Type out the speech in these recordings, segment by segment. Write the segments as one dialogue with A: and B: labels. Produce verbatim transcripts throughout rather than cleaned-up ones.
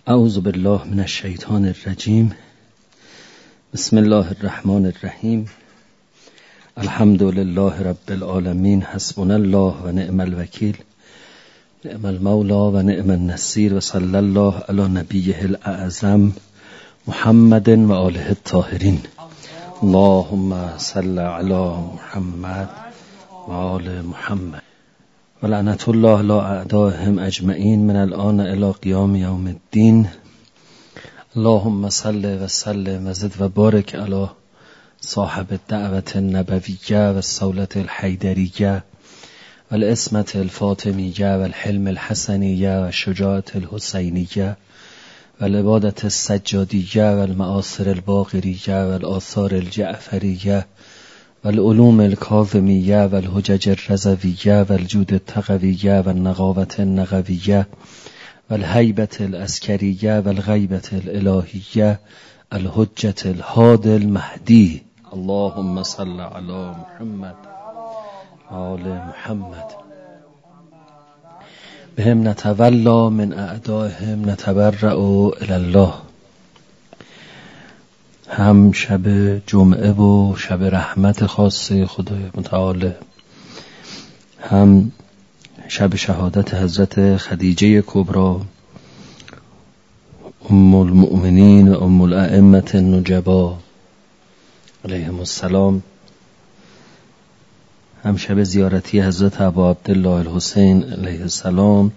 A: اعوذ بالله من الشیطان الرجیم. بسم الله الرحمن الرحیم. الحمد لله رب العالمین. حسبنا الله و نعم الوکیل. نعم المولا و نعم النصیر. و صلی الله علی نبیه الاعظم محمد و آله الطاهرین. اللهم صل علی محمد و آل محمد و لعنت الله لا اعدائهم اجمعین من الان الی قیام یوم الدین. اللهم صل و سلم و زد و بارک علی صاحب الدعوت النبویه و الصولة الحیدریه و العصمة الفاطمیه و الحلم الحسنیه و الشجاعة الحسینیه و العبادة السجادیه و المآثر الباقریه و الآثار الجعفریه و العلوم الکاظمیه و الحجج الرضویه و الجود التقویه و النقاوة النقویه و الهیبة العسکریه و الغیبة الالهیه الحجة الهادی المهدی. اللهم صل علی محمد و آل محمد. بهم نتولا من اعدائهم نتبرأ الی الله. هم شب جمعه و شب رحمت خاص خدای متعال، هم شب شهادت حضرت خدیجه کبری ام المؤمنین و ام الائمه النجبا علیهم السلام، هم شب زیارتی حضرت ابا عبدالله الحسین علیه السلام.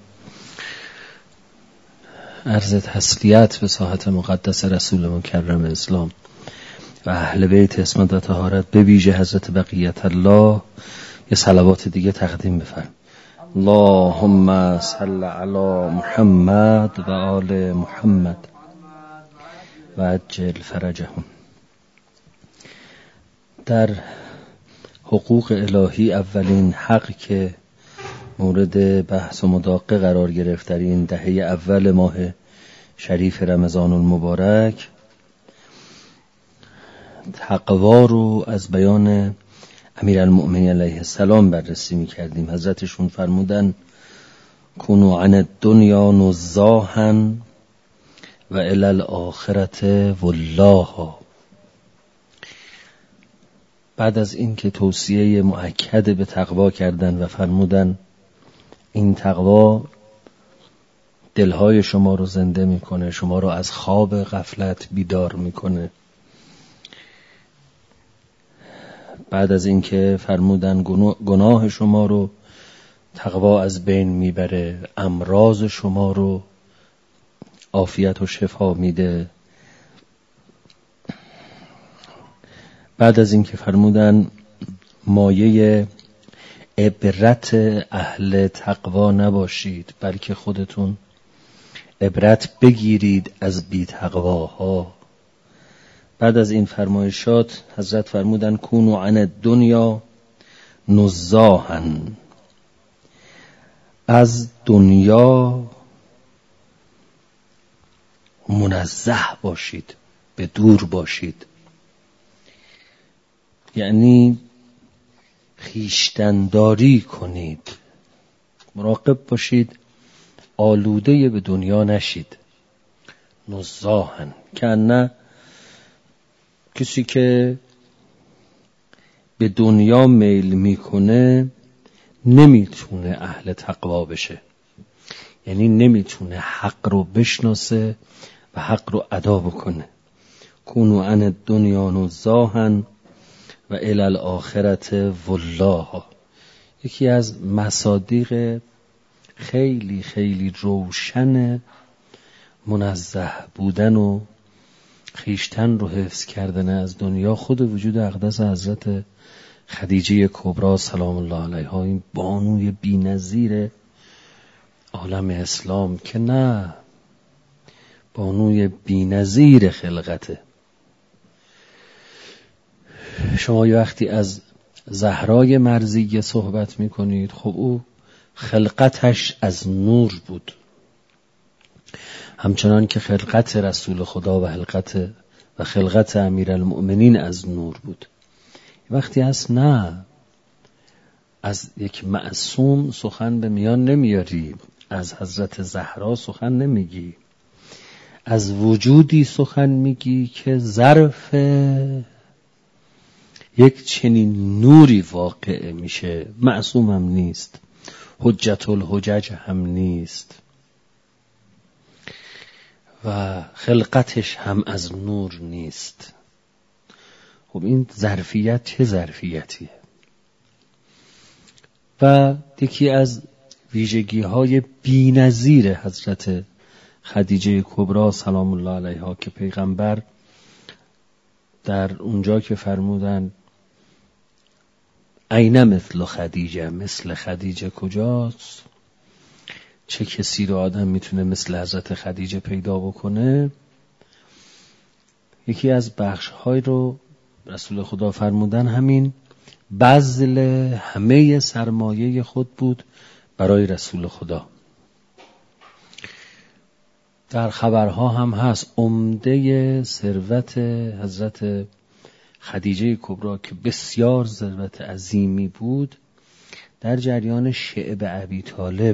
A: عرض تسلیت به ساحت مقدس رسول مکرم اسلام و اهل بیت عصمت و طهارت، به ویژه حضرت بقیت الله. یه صلوات دیگه تقدیم بفرم. اللهم صل علی محمد و آل محمد و عجل فرجهم. در حقوق الهی اولین حق که مورد بحث و مداقه قرار گرفت در این دهه اول ماه شریف رمضان المبارک، تقوا رو از بیان امیرالمؤمنین علیه السلام بررسی می-کردیم. حضرتشون فرمودن کونوا عن الدنیا نزاها و الی الاخرة ولاها. بعد از این که توصیه مؤکد به تقوا کردن و فرمودن این تقوا دلهای شما رو زنده میکنه، شما رو از خواب غفلت بیدار میکنه. بعد از این که فرمودن گناه شما رو تقوا از بین میبره، امراض شما رو عافیت و شفا میده. بعد از این که فرمودن مایه عبرت اهل تقوا نباشید، بلکه خودتون عبرت بگیرید از بی تقواها. بعد از این فرمایشات حضرت فرمودن کونوا عن الدنیا نزاها، از دنیا منزه باشید، به دور باشید. یعنی خویشتن‌داری کنید، مراقب باشید آلوده به دنیا نشید. نزاها که نه کسی که به دنیا میل میکنه نمیتونه اهل تقوا بشه، یعنی نمیتونه حق رو بشناسه و حق رو ادا بکنه. کونوا عن الدنیا نزاها و الی الاخرة ولاها. یکی از مصادیق خیلی خیلی روشن منزه بودن و خیشتن رو حفظ کردن از دنیا خود وجود اقدس حضرت خدیجه کبری سلام الله علیها، این بانوی بی‌نظیر عالم اسلام که نه، بانوی بی‌نظیر خلقته. شما یه وقتی از زهرای مرضیه صحبت میکنید، خب او خلقتش از نور بود، همچنان که خلقت رسول خدا و خلقت و خلقت امیرالمؤمنین از نور بود. وقتی هست نه، از یک معصوم سخن به میان نمیاری، از حضرت زهرا سخن نمیگی، از وجودی سخن میگی که ظرف یک چنین نوری واقع میشه. معصوم هم نیست، حجت الحجج هم نیست و خلقتش هم از نور نیست. خب این ظرفیت چه ظرفیتیه؟ و یکی از ویژگی های بی‌نظیر حضرت خدیجه کبری سلام الله علیها که پیغمبر در اونجا که فرمودن اینه مثل خدیجه، مثل خدیجه کجاست، چه کسی رو آدم میتونه مثل حضرت خدیجه پیدا بکنه، یکی از بخش‌های رو رسول خدا فرمودن همین بذل همه سرمایه خود بود برای رسول خدا. در خبرها هم هست عمده ثروت حضرت خدیجه کبری که بسیار ثروت عظیمی بود در جریان شعب ابی طالب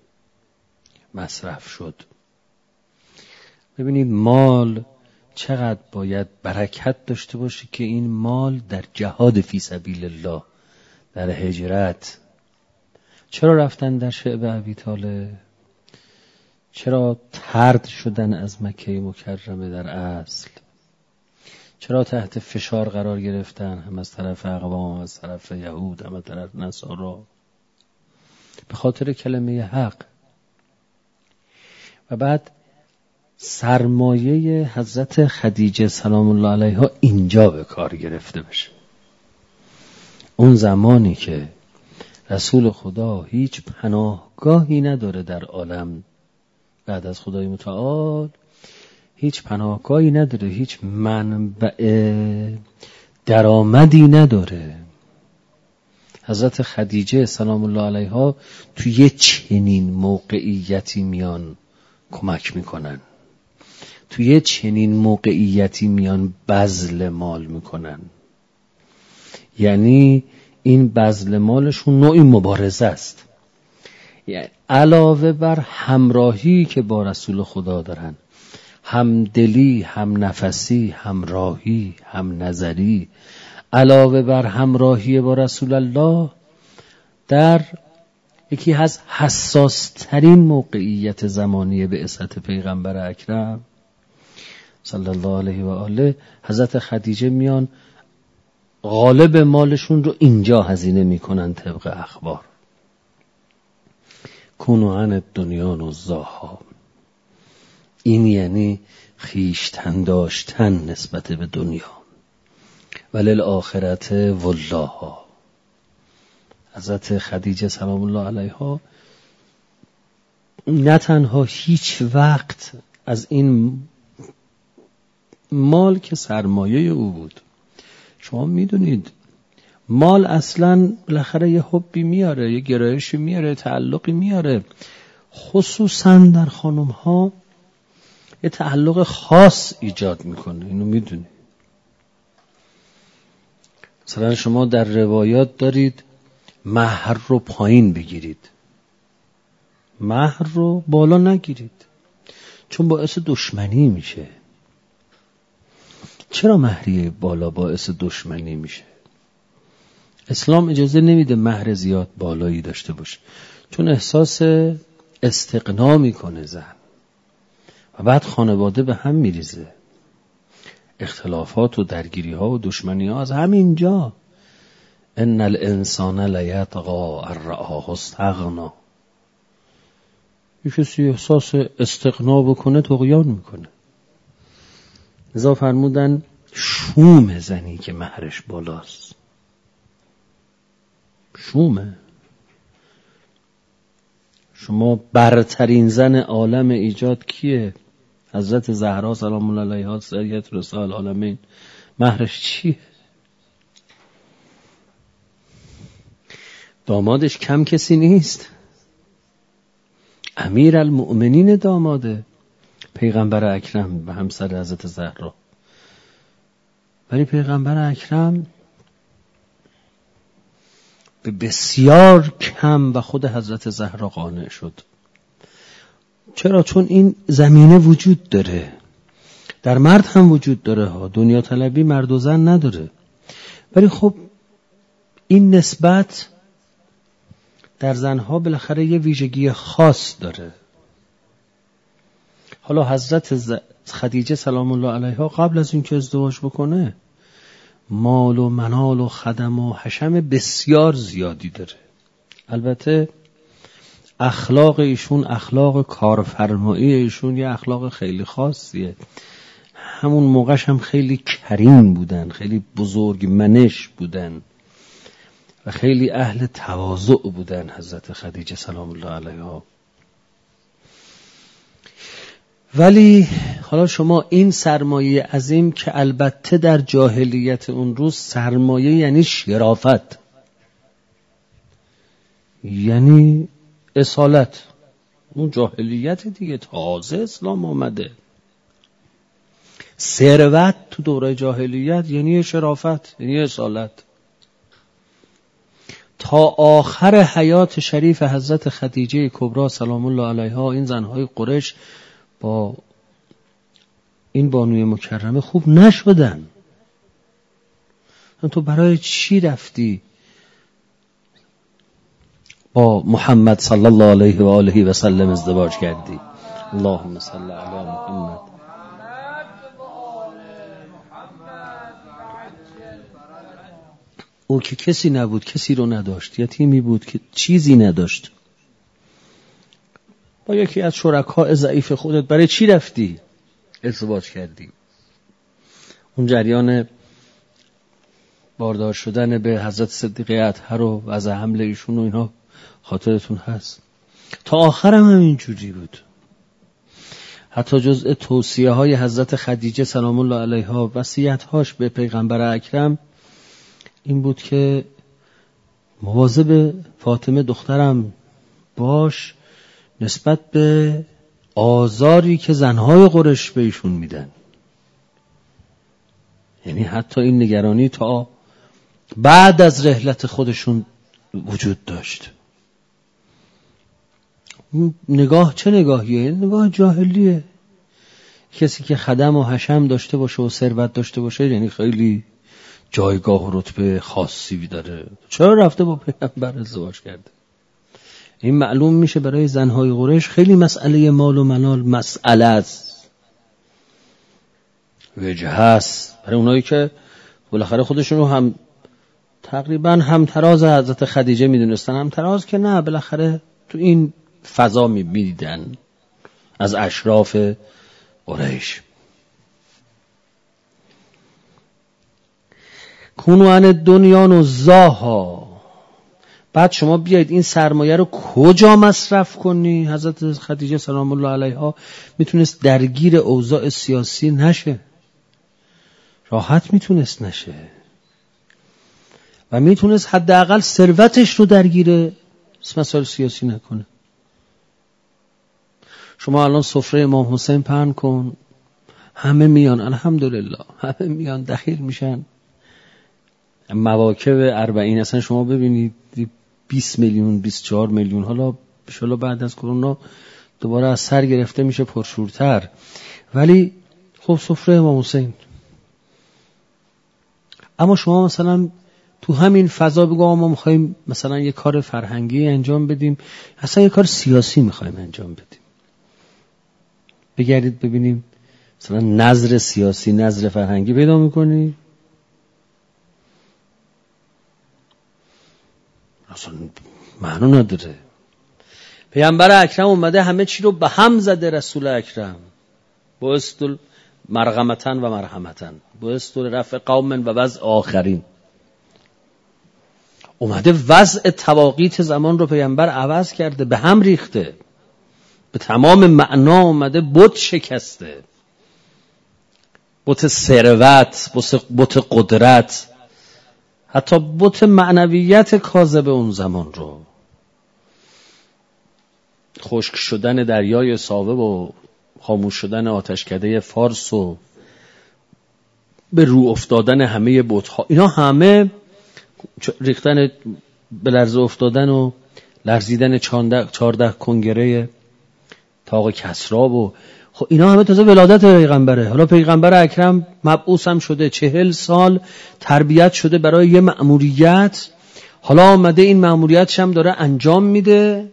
A: مصرف شد. ببینید مال چقدر باید برکت داشته باشه که این مال در جهاد فی سبیل الله، در هجرت. چرا رفتن در شعب ابی طالب؟ چرا طرد شدن از مکه مکرمه در اصل؟ چرا تحت فشار قرار گرفتن، هم از طرف اقوام، هم از طرف یهود، هم از طرف نصارا؟ به خاطر کلمه حق. و بعد سرمایه حضرت خدیجه سلام الله علیها اینجا به کار گرفته بشه. اون زمانی که رسول خدا هیچ پناهگاهی نداره در عالم بعد از خدای متعال، هیچ پناهگاهی نداره، هیچ منبع درآمدی نداره، حضرت خدیجه سلام الله علیها توی یه چنین موقعیتی میان کمک میکنن، توی یه چنین موقعیتی میان بذل مال میکنن. یعنی این بذل مالشون نوعی مبارزه است، یعنی علاوه بر همراهی که با رسول خدا دارن، همدلی، هم نفسی، همراهی، هم نظری، علاوه بر همراهی با رسول الله در یکی از حساس ترین موقعیت زمانی بعثت پیغمبر اکرم صلی الله علیه و آله، حضرت خدیجه میان غالب مالشون رو اینجا هزینه میکنن طبق اخبار. کنو عن دنیا نزاها، این یعنی خیشتن داشتن نسبت به دنیا. وللآخرت والله. حضرت خدیجه سلام الله علیها نه تنها هیچ وقت از این مال که سرمایه او بود، شما میدونید مال اصلا بالاخره یه حبی میاره، یه گرایشی میاره، تعلقی میاره، خصوصا در خانم ها یه تعلق خاص ایجاد میکنه. اینو میدونید. مثلا شما در روایات دارید مهر رو پایین بگیرید، مهر رو بالا نگیرید، چون باعث دشمنی میشه. چرا مهریه بالا باعث دشمنی میشه؟ اسلام اجازه نمیده مهر زیاد بالایی داشته باشه، چون احساس استغنا میکنه زن و بعد خانواده به هم میریزه. اختلافات و درگیری ها و دشمنی ها از همین جا. ان الانسان لیطغی ان رآه استغنا. یک کسی احساس استغنا بکنه طغیان میکنه. لذا فرمودن شوم زنی که مهرش بالاست. شومه. شما برترین زن عالم ایجاد کیه؟ حضرت زهرا سلام الله علیها سیدة نساء العالمین. مهرش چیه؟ دامادش کم کسی نیست، امیر المؤمنین داماده پیغمبر اکرم به همسر حضرت زهرا. ولی پیغمبر اکرم به بسیار کم و خود حضرت زهرا قانع شد. چرا؟ چون این زمینه وجود داره. در مرد هم وجود داره ها، دنیا طلبی مرد و زن نداره، ولی خب این نسبت در زنها بالاخره یه ویژگی خاص داره. حالا حضرت خدیجه سلام الله علیها قبل از اینکه ازدواج بکنه مال و منال و خدم و حشم بسیار زیادی داره. البته اخلاق ایشون، اخلاق کارفرمایی ایشون یه اخلاق خیلی خاصیه. همون موقعش هم خیلی کریم بودن، خیلی بزرگ منش بودن و خیلی اهل تواضع بودن حضرت خدیجه سلام الله علیها. ولی حالا شما این سرمایه عظیم که البته در جاهلیت اون روز سرمایه یعنی شرافت، یعنی اصالت، اون جاهلیت دیگه، تازه اسلام آمده. ثروت تو دوره جاهلیت یعنی شرافت، یعنی اصالت. تا آخر حیات شریف حضرت خدیجه کبری سلام الله علیها این زنهای قریش با این بانوی مکرمه خوب نشدن. تو برای چی رفتی با محمد صلی الله علیه و آله و سلم ازدواج کردی؟ اللهم صل علی محمد. او که کسی نبود، کسی رو نداشت، یتیمی بود که چیزی نداشت. با یکی از شرکای ضعیف خودت برای چی رفتی ازدواج کردی؟ اون جریان باردار شدن به حضرت صدیقه اطهر و وضع حمل ایشون و اینها خاطرتون هست. تا آخرم هم اینجوری بود. حتی جزء توصیه های حضرت خدیجه سلام الله علیها، وصیت هاش به پیغمبر اکرم این بود که مواظب فاطمه دخترم باش نسبت به آزاری که زنهای قریش به ایشون میدن. یعنی حتی این نگرانی تا بعد از رحلت خودشون وجود داشت. نگاه چه نگاهیه؟ نگاه جاهلیه. کسی که خدم و حشم داشته باشه و ثروت داشته باشه یعنی خیلی جایگاه و رتبه خاصی داره. چرا رفته با پیغمبر ازدواج کرده؟ این معلوم میشه برای زنهای قریش خیلی مسئله مال و منال مسئله است، وجه هست. برای اونایی که بالاخره خودشون رو هم تقریبا هم تراز حضرت خدیجه میدونستن، هم تراز که نه، بالاخره تو این فضا میبیدن از اشراف قریش. کونو عن دنیا نزاها. بعد شما بیایید این سرمایه رو کجا مصرف کنی؟ حضرت خدیجه سلام الله علیها میتونست درگیر اوضاع سیاسی نشه، راحت میتونست نشه و میتونست حداقل ثروتش رو درگیر مسائل سیاسی نکنه. شما الان سفره امام حسین پهن کن، همه میان الحمدلله، همه میان دخیل میشن. مواکب اربعین اصلا شما ببینید بیست میلیون بیست و چهار میلیون، حالا انشالله بعد از کرونا دوباره از سر گرفته میشه پرشورتر، ولی خب سفره امام حسین. اما شما مثلا تو همین فضا بگو ما میخوایم مثلا یه کار فرهنگی انجام بدیم، اصلا یه کار سیاسی میخوایم انجام بدیم، بگردید ببینیم مثلا نظر سیاسی نظر فرهنگی پیدا میکنی؟ اصلا معنی نداره. پیامبر اکرم اومده همه چی رو به هم زده. رسول اکرم بایستل مرغمتن و مرحمتن، بایستل رفع قوم و وضع آخرین. اومده وضع تواقیت زمان رو پیامبر عوض کرده، به هم ریخته، به تمام معنا اومده بت شکسته، بت ثروت، بت قدرت، حتی بت معنویت کاذب اون زمان رو. خشک شدن دریای ساوه و خاموش شدن آتشکده فارس و به رو افتادن همه بت‌ها، اینا همه ریختن به لرزه افتادن و لرزیدن چارده کنگره تاق کسری و خب اینا همه تازه ولادت پیغمبره. حالا پیغمبر اکرم مبعوث هم شده، چهل سال تربیت شده برای یه مأموریت، حالا آمده این مأموریتش هم داره انجام میده.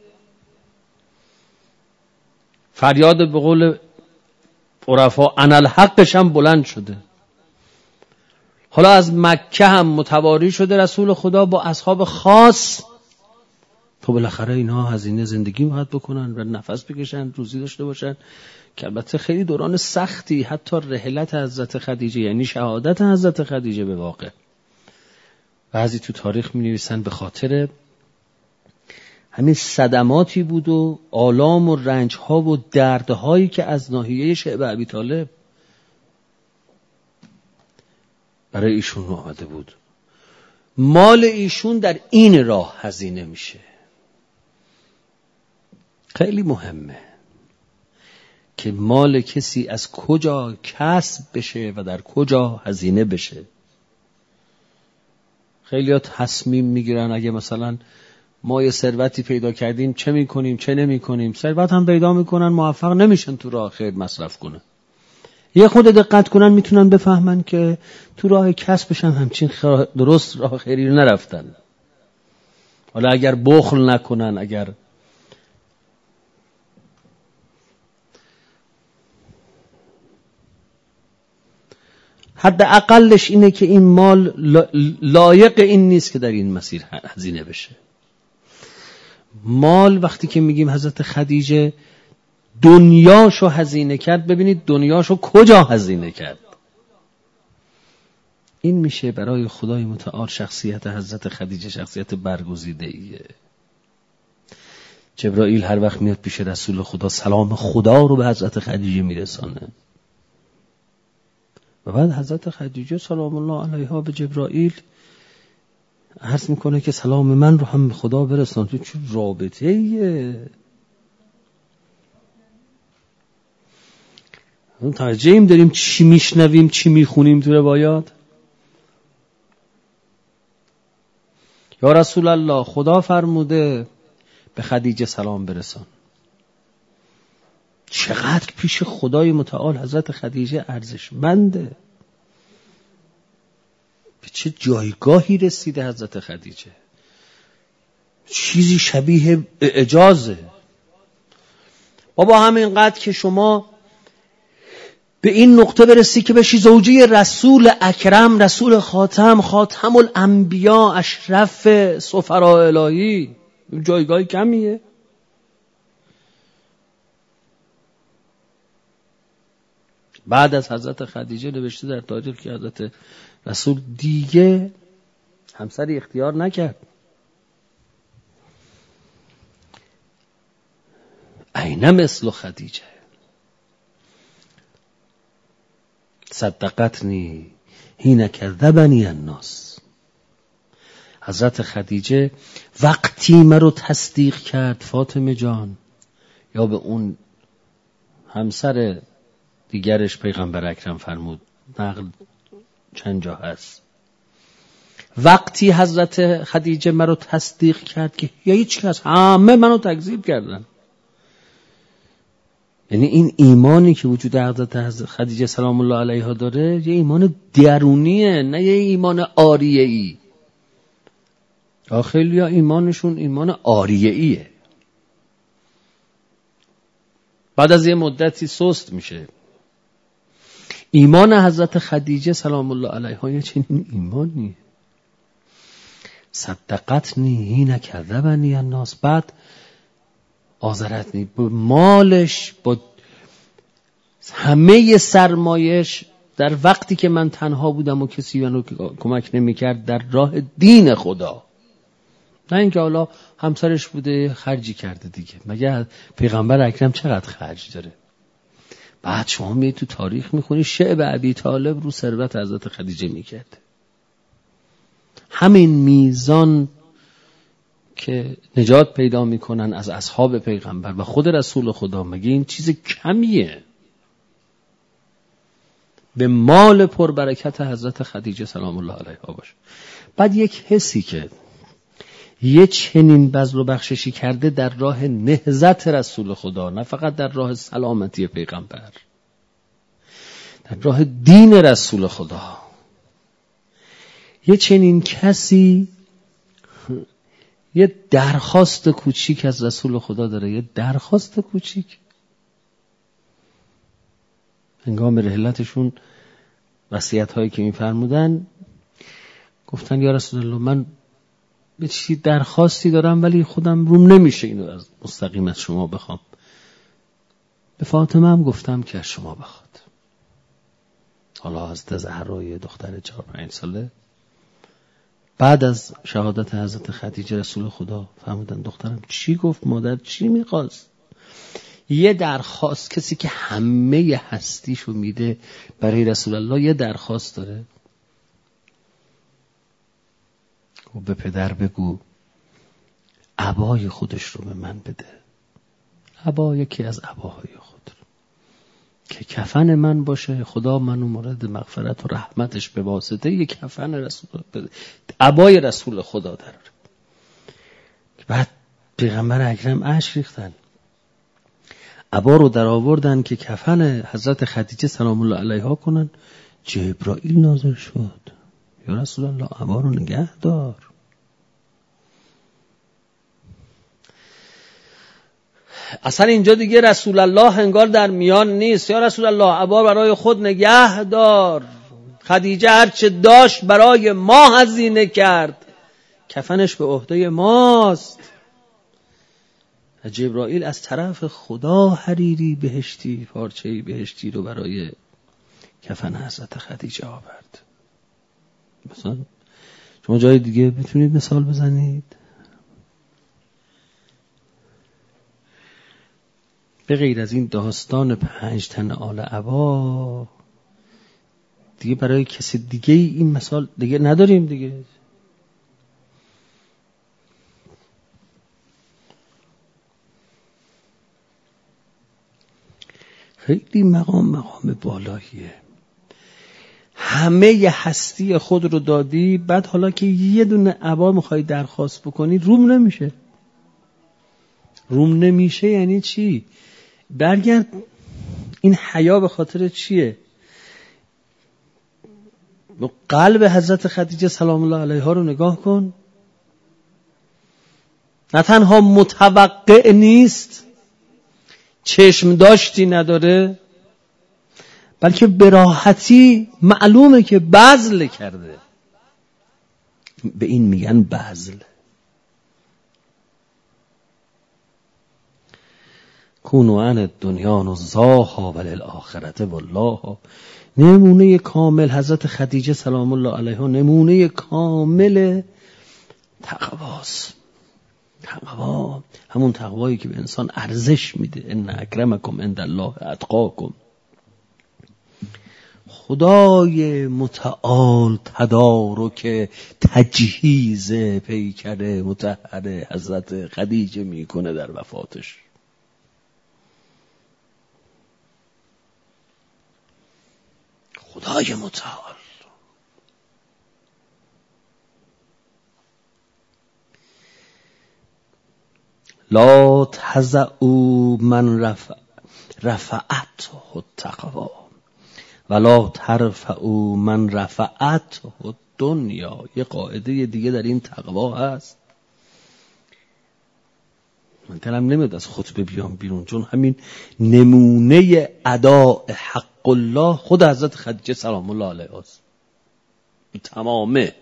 A: فریاد به قول عرفا انالحقش هم بلند شده. حالا از مکه هم متواری شده رسول خدا با اصحاب خاص. تو بالاخره اینها هزینه زندگی باید بکنن و نفس بکشن، روزی داشته باشن، که البته خیلی دوران سختی، حتی رحلت حضرت خدیجه یعنی شهادت حضرت خدیجه به واقع، بعضی تو تاریخ می نویسن به خاطر همین صدماتی بود و آلام و رنجها و دردهایی که از ناحیه شعب ابی طالب برای ایشون آمده بود. مال ایشون در این راه هزینه میشه. خیلی مهمه که مال کسی از کجا کسب بشه و در کجا هزینه بشه. خیلی ها تصمیم میگیرن اگه مثلا ما یه ثروتی پیدا کردیم چه میکنیم چه نمیکنیم. ثروت هم پیدا میکنن، موفق نمیشن تو راه خیر مصرف کنن. یه خود دقت کنن میتونن بفهمن که تو راه کسبش هم همچین درست راه خیری رو نرفتن. حالا اگر بخل نکنن، اگر حد اقلش اینه که این مال لایق این نیست که در این مسیر هزینه بشه. مال وقتی که میگیم حضرت خدیجه دنیاشو هزینه کرد، ببینید دنیاشو کجا هزینه کرد. این میشه برای خدای متعال شخصیت حضرت خدیجه شخصیت برگزیده ایه. جبرائیل هر وقت میاد پیش رسول خدا سلام خدا رو به حضرت خدیجه میرسانه و بعد حضرت خدیجه سلام الله علیها به جبرائیل عرض میکنه که سلام من رو هم به خدا برسان. تو چه رابطه ایه؟ اون توجهیم داریم چی میشنویم چی میخونیم تو روایات. یا رسول الله خدا فرموده به خدیجه سلام برسان. چقدر پیش خدای متعال حضرت خدیجه ارزشمنده، به چه جایگاهی رسیده حضرت خدیجه. چیزی شبیه اعجازه. بابا همینقدر که شما به این نقطه برسی که بشی زوجی رسول اکرم، رسول خاتم، خاتم الانبیا، اشرف سفراء الهی، جایگاه کمیه. بعد از حضرت خدیجه نوشته در تاریخ که حضرت رسول دیگه همسری اختیار نکرد. اینه مثل خدیجه صدقتنی حین کذبنی الناس. حضرت خدیجه وقتی مرا تصدیق کرد فاطمه جان، یا به اون همسر دیگرش پیغمبر اکرم فرمود، نقل چند جا هست، وقتی حضرت خدیجه مرا تصدیق کرد که هیچ کس، همه منو تکذیب کردن. یعنی این ایمانی که وجود حضرت خدیجه سلام الله علیها داره یه ایمان درونیه، نه یه ایمان آریه‌ای. خیلی ها ایمانشون ایمان آریه‌ایه، بعد از یه مدتی سست میشه. ایمان حضرت خدیجه سلام الله علیها یه چنین ایمانیه. صدقتنی حین کذبنی الناس. بعد آزرتنی، با مالش، با همه سرمایش، در وقتی که من تنها بودم و کسی منو کمک نمی‌کرد در راه دین خدا. نه اینکه حالا همسرش بوده خرجی کرده دیگه، مگه پیغمبر اکرم چقدر خرج داره؟ بعد شما می تو تاریخ میخونی شعب ابی طالب رو ثروت حضرت خدیجه میکرد. همین میزان که نجات پیدا میکنن از اصحاب پیغمبر و خود رسول خدا، مگه این چیز کمیه به مال پربرکت حضرت خدیجه سلام الله علیها باشه. بعد یک حسی که یه چنین بذل و بخششی کرده در راه نهضت رسول خدا، نه فقط در راه سلامتی پیغمبر، در راه دین رسول خدا. یه چنین کسی یه درخواست کوچیک از رسول خدا داره، یه درخواست کوچیک. هنگام رحلتشون وصیت هایی که می‌فرمودن گفتن یا رسول الله من به چی درخواستی دارم ولی خودم روم نمیشه اینو از مستقیم از شما بخوام. به فاطمه هم گفتم که از شما بخواد. حالا حضرت زهرا دختر چهار پنج ساله بعد از شهادت حضرت خدیجه رسول خدا فهمیدن دخترم چی گفت، مادر چی میخواست. یه درخواست، کسی که همه هستیشو میده برای رسول الله یه درخواست داره. و به پدر بگو عبای خودش رو به من بده، عبا یکی از عباهای خود رو که کفن من باشه، خدا منو مورد مغفرت و رحمتش به واسطه یک کفن رسول بده، عبای رسول خدا داره. بعد پیغمبر اکرم اشک ریختن، عبا رو در آوردن که کفن حضرت خدیجه سلام الله علیها کنن. جبرائیل نازل شد، یا رسول الله عبا رو نگه دار. اصلا اینجا دیگه رسول الله انگار در میان نیست. یا رسول الله عبا برای خود نگه دار، خدیجه هرچه داشت برای ما هزینه کرد، کفنش به عهده ماست. جبرائیل از طرف خدا حریری بهشتی، پارچه‌ای بهشتی رو برای کفن حضرت خدیجه آورد. مثلا شما جای دیگه میتونید مثال بزنید؟ به غیر از این داستان پنج تن آل عبا دیگه برای کسی دیگه این مثال دیگه نداریم دیگه. خیلی مقام مقام بالاییه. همه هستی خود رو دادی، بعد حالا که یه دونه عبا میخوای درخواست بکنی روم نمیشه. روم نمیشه یعنی چی؟ برگرد، این حیا به خاطر چیه؟ قلب حضرت خدیجه سلام الله علیها رو نگاه کن. نه تنها متوقع نیست، چشم داشتی نداره، بلکه به راحتی معلومه که بذل کرده. به این میگن بذل. کونو عن دنیا نزاها وللآخرت والله. نمونه کامل حضرت خدیجه سلام الله علیها نمونه کامل تقواست. تقوا همون تقوایی که به انسان ارزش میده. ان اکرمکم عند الله اتقاکم. خدای متعال تدارک تجهیز پیکر مطهر حضرت خدیجه میکنه در وفاتش. خدای متعال. لا تزعوا من رفع رفعته التقوا ولا ترفعوا من رفعته الدنیا. یه قاعده دیگه در این تقوا هست. من دلم نمیاد از خطبه بیام بیرون، چون همین نمونه اداء حق الله خود حضرت خدیجه سلام الله علیها است. تمامه.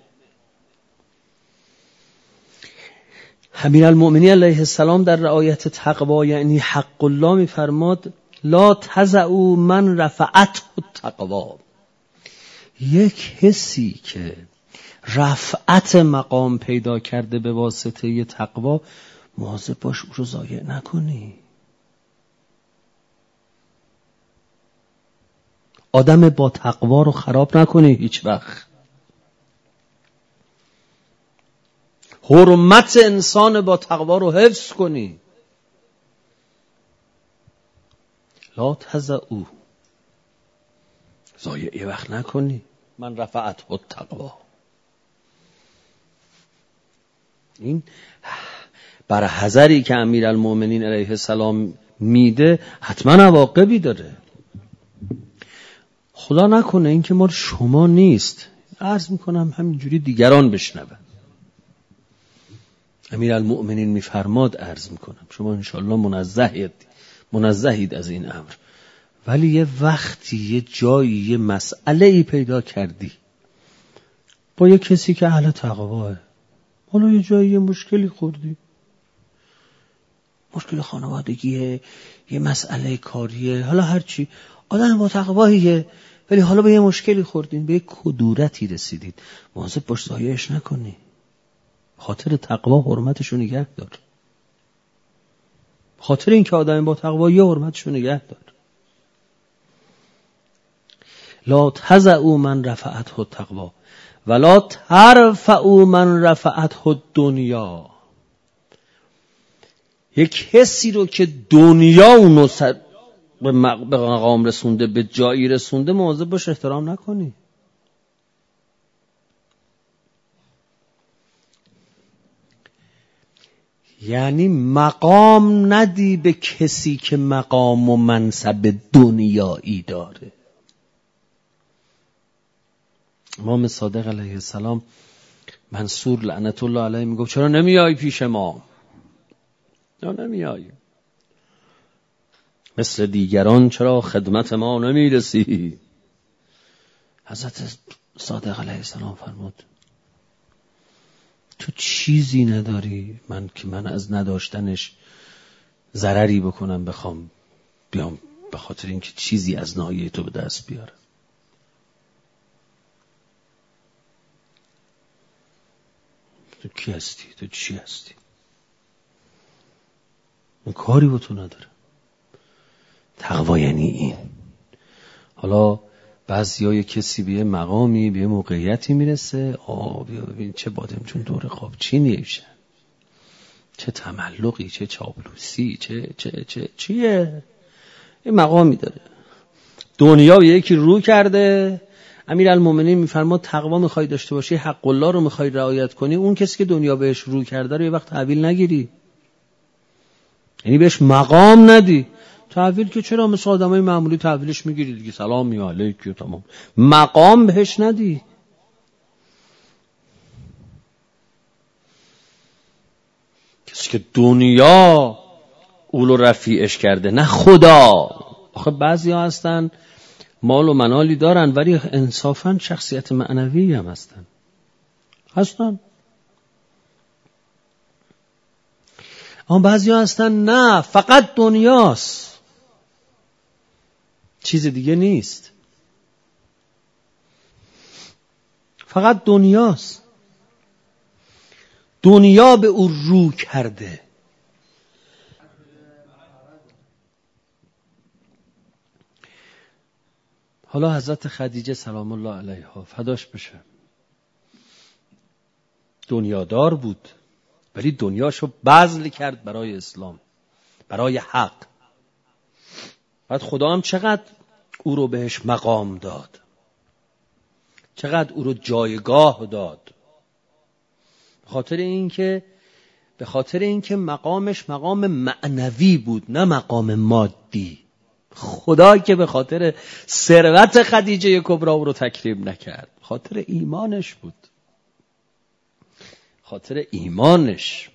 A: امیرالمؤمنین علیه السلام در رعایت تقوا یعنی حق الله میفرماد لا تزعوا من رفعته التقوا. یک حسی که رفعت مقام پیدا کرده به واسطه تقوا، مواظب باش او رو ضایع نکنی. آدم با تقوا رو خراب نکنی هیچ وقت. حرمت انسان با تقوا رو حفظ کنی. لا تزعوا، ضایع وقت نکنی. من رفعته التقوا. این بر حذری که امیرالمؤمنین علیه السلام میده حتما عواقبی داره. خدا نکنه این که ما شما نیست، عرض میکنم همینجوری دیگران بشنون. امیرالمؤمنین میفرماد، عرض میکنم شما انشالله منزهید منزهید از این امر، ولی یه وقتی یه جایی یه مسئله ای پیدا کردی با یه کسی که اهل تقواه، حالا یه جایی یه مشکلی خوردی، مشکل خانوادگیه، یه مسئله کاریه، حالا هرچی، آدم با تقواهیه، ولی حالا به یه مشکلی خوردین، به یه کدورتی رسیدید، مواظب باش ضایعش نکنی. خاطر تقوا حرمتشو نگه دار. خاطر این که آدم با تقوایی حرمتشو نگه دار. لا تضعوا من رفعته التقوا ولا ترفعوا من رفعته الدنیا. یک کسی رو که دنیا اونو سر به مقام رسونده، به جایی رسونده، مواظب باش احترام نکنی. یعنی مقام ندی به کسی که مقام و منصب دنیایی داره. امام صادق علیه السلام منصور لعنت الله علیه میگه چرا نمیای پیش ما؟ یا نمیای مثل دیگران چرا خدمت ما نمیرسی؟ حضرت صادق علیه السلام فرمود تو چیزی نداری من که من از نداشتنش ضرری بکنم، بخوام بیام به خاطر اینکه چیزی از ناحیه تو به دست بیارم. تو کی هستی؟ تو چی هستی؟ من کاری با تو ندارم. تقوا یعنی این. حالا بعضیای کسی به مقامی به موقعیتی میرسه، آه بیا ببین چه بادم چون دور خواب چی نیشن، چه تملقی، چه چاپلوسی، چه چه چه چیه، این مقامی داره. دنیا به یکی رو کرده. امیرالمومنین میفرماد تقوا میخوای داشته باشی، حق الله رو میخوای رعایت کنی، اون کسی که دنیا بهش رو کرده رو یه وقت تحویل نگیری، یعنی بهش مقام ندی. تحویل که چرا، مثل آدمای معمولی تحویلش میگیری دیگه، سلام علیکم تمام، مقام بهش ندی. کسی که دنیا اولو رفیعش کرده، نه خدا. آخه بعضی ها هستن مال و منالی دارن ولی انصافاً شخصیت معنوی هم هستن هستن اما بعضی ها هستن نه فقط دنیاست، چیز دیگه نیست، فقط دنیاست. دنیا به او رو کرده. حالا حضرت خدیجه سلام الله علیها فداش بشه، دنیادار بود ولی دنیاشو بذل کرد برای اسلام، برای حق. بعد خدا هم چقدر او رو بهش مقام داد، چقدر او رو جایگاه داد، به خاطر اینکه به خاطر اینکه مقامش مقام معنوی بود نه مقام مادی. خدا که به خاطر ثروت خدیجه کبرا او رو تکریم نکرد، خاطر ایمانش بود، خاطر ایمانش.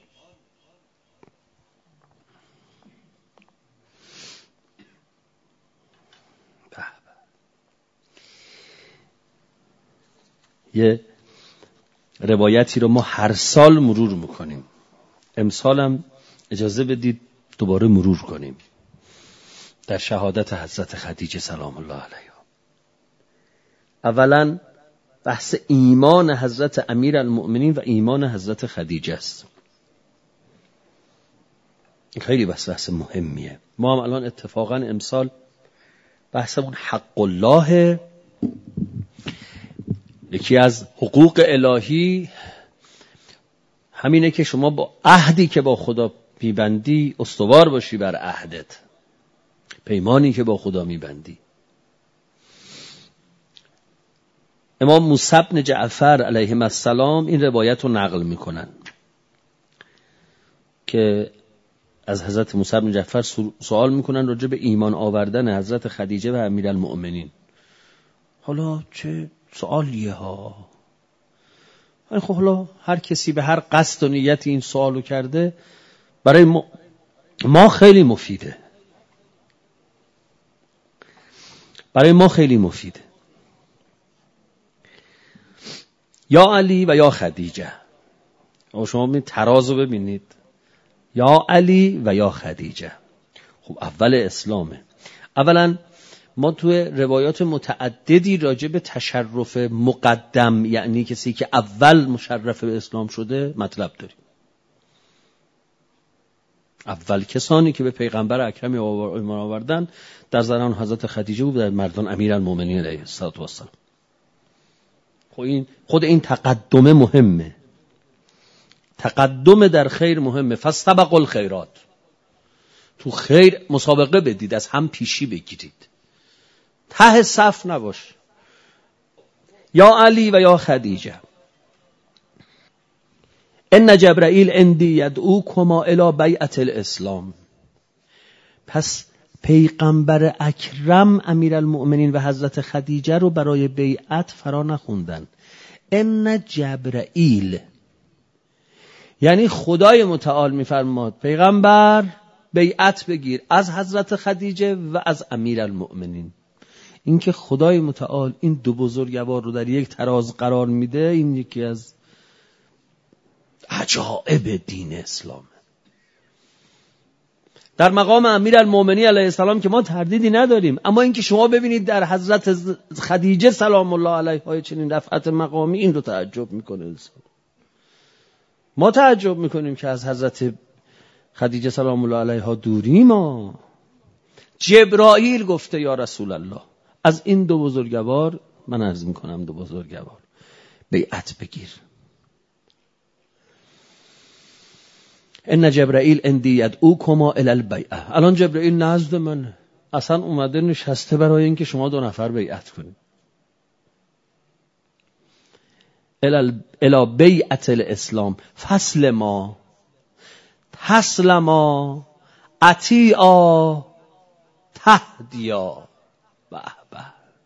A: یه روایتی رو ما هر سال مرور میکنیم، امسال هم اجازه بدید دوباره مرور کنیم، در شهادت حضرت خدیجه سلام الله علیها. اولا بحث ایمان حضرت امیرالمؤمنین و ایمان حضرت خدیجه است. خیلی بحث بحث مهمیه. ما هم الان اتفاقا امسال بحثمون حق الله، یکی از حقوق الهی همینه که شما با عهدی که با خدا میبندی استوار باشی بر عهدت، پیمانی که با خدا میبندی. امام موسی بن جعفر علیهم السلام این روایت رو نقل میکنن. که از حضرت موسی بن جعفر سوال میکنن راجع به ایمان آوردن حضرت خدیجه و امیرالمؤمنین. حالا چه سوالیه ها. خب حالا هر کسی به هر قصد و نیتی این سوالو کرده برای ما, ما خیلی مفیده. برای ما خیلی مفیده. یا علی و یا خدیجه. شما ببینید ترازو ببینید، یا علی و یا خدیجه. خب اول اسلامه. اولا ما تو روایات متعددی راجع به تشرف مقدم، یعنی کسی که اول مشرف به اسلام شده، مطلب داریم. اول کسانی که به پیغمبر اکرم ایمان آوردن در زنان حضرت خدیجه بود، در مردان امیرالمؤمنین علیه السلام. خب این خود این تقدمه مهمه. تقدم در خیر مهمه. فاستبقوا الخیرات. تو خیر مسابقه بدید، از هم پیشی بگیرید، ته صف نباش. یا علی و یا خدیجه. ان جبرائیل عندی یدعوکما الی بیعة الاسلام. پس پیغمبر اکرم امیرالمؤمنین و حضرت خدیجه رو برای بیعت فرا نخوندن. ان جبرائیل یعنی خدای متعال میفرماد پیغمبر بیعت بگیر از حضرت خدیجه و از امیرالمؤمنین. این که خدای متعال این دو بزرگوار رو در یک تراز قرار میده، این یکی از عجائب دین اسلامه. در مقام امیرالمؤمنین علیه السلام که ما تردیدی نداریم، اما اینکه شما ببینید در حضرت خدیجه سلام الله علیها چنین رفعت مقامی، این رو تعجب میکنه انسان. ما تعجب میکنیم که از حضرت خدیجه سلام الله علیها دوریم. ما جبرائیل گفته یا رسول الله از این دو بزرگوار، من عرض میکنم دو بزرگوار، بیعت بگیر. ان جبرائیل عندی یدعوکما الی البیعه. الان جبرائیل نزد من اصلا اومده نشسته برای اینکه شما دو نفر بیعت کنید. الی بیعة الاسلام فصل ما تسلما اطیعا تهدیا. به به.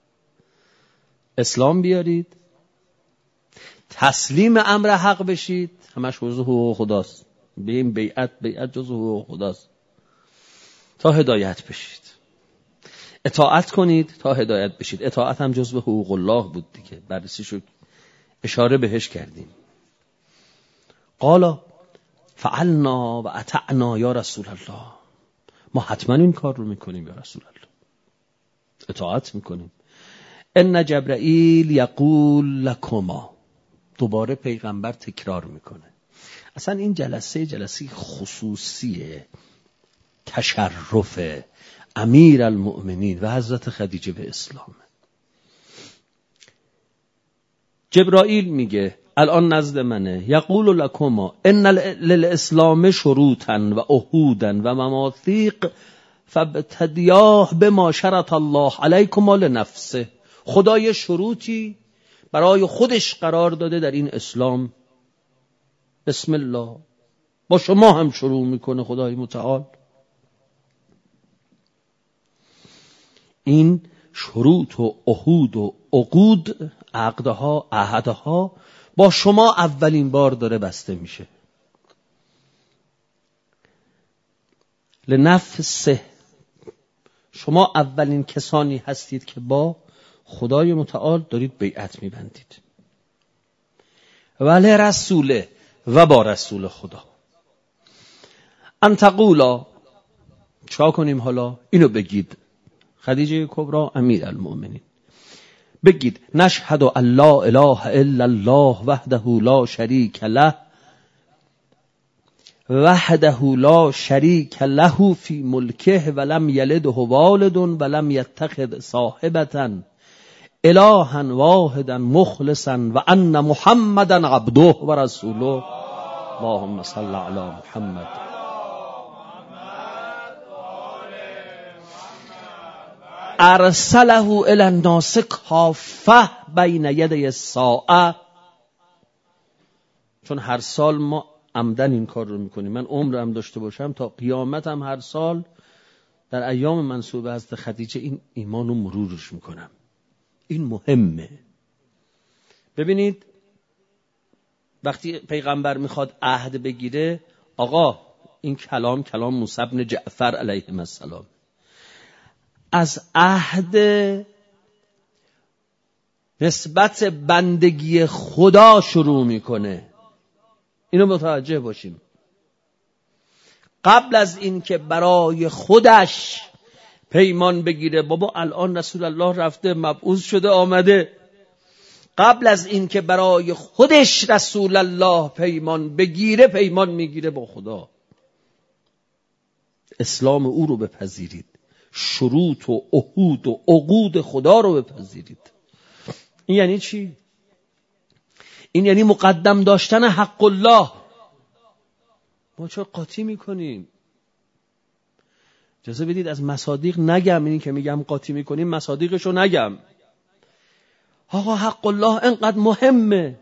A: اسلام بیارید، تسلیم امر حق بشید، همش جزء حقوق خداست. به این بیعت بیعت جزء حقوق خداست، تا هدایت بشید. اطاعت کنید تا هدایت بشید. اطاعت هم جزء حقوق الله بود دیگه، بررسیشو اشاره بهش کردیم. قالا فعلنا و اطعنا یا رسول الله. ما حتما این کار رو میکنیم یا رسول الله، اطاعت میکنیم. ان جبرائیل یقول لکما. دوباره پیغمبر تکرار میکنه. اصلا این جلسه جلسه خصوصیه، تشرف امیرالمؤمنین و حضرت خدیجه به اسلام. جبرائیل میگه الان نزد منه، یقول لکما ان للاسلام شروطا و عهودا و مواثیق فابتدیاه بما شرط الله علیکما لنفسه. خدای شروطی برای خودش قرار داده در این اسلام. بسم الله. با شما هم شروع میکنه خدای متعال. این شروط و عهود و عقود، عقدها، عهدها با شما اولین بار داره بسته میشه. لنفسه. شما اولین کسانی هستید که با خدای متعال دارید بیعت میبندید. ولی رسوله، و با رسول خدا. ان تقولا. چا کنیم حالا؟ اینو بگید. خدیجه کبرا امیرالمؤمنین بگید نشهد ان لا اله الا الله وحده لا شریک له وحده لا شریک له فی ملکه ولم یلده والد ولم یتخذ صاحبة الها واحدا مخلصا و ان محمدا عبده و رسوله. اللهم صل علی محمد. ارسله الی الناس کافه بین یدی الساعه. چون هر سال ما عمدن این کار رو میکنیم. من عمرم داشته باشم تا قیامتم هر سال در ایام منسوبه حضرت خدیجه این ایمان رو مرورش میکنم. این مهمه. ببینید وقتی پیغمبر میخواد عهد بگیره، آقا این کلام کلام موسی بن جعفر علیه السلام، از عهد نسبت بندگی خدا شروع میکنه. اینو متوجه باشیم. قبل از این که برای خودش پیمان بگیره، بابا الان رسول الله رفته مبعوث شده آمده، قبل از این که برای خودش رسول الله پیمان بگیره، پیمان میگیره با خدا. اسلام او رو بپذیرید، شروط و عهود و عقود خدا رو بپذیرید. این یعنی چی؟ این یعنی مقدم داشتن حق الله. ما چرا قاطی میکنیم؟ اجازه بدید از مصادیق نگم، اینی که میگم قاطی میکنیم مصادیقشو نگم. آقا حق الله انقدر مهمه.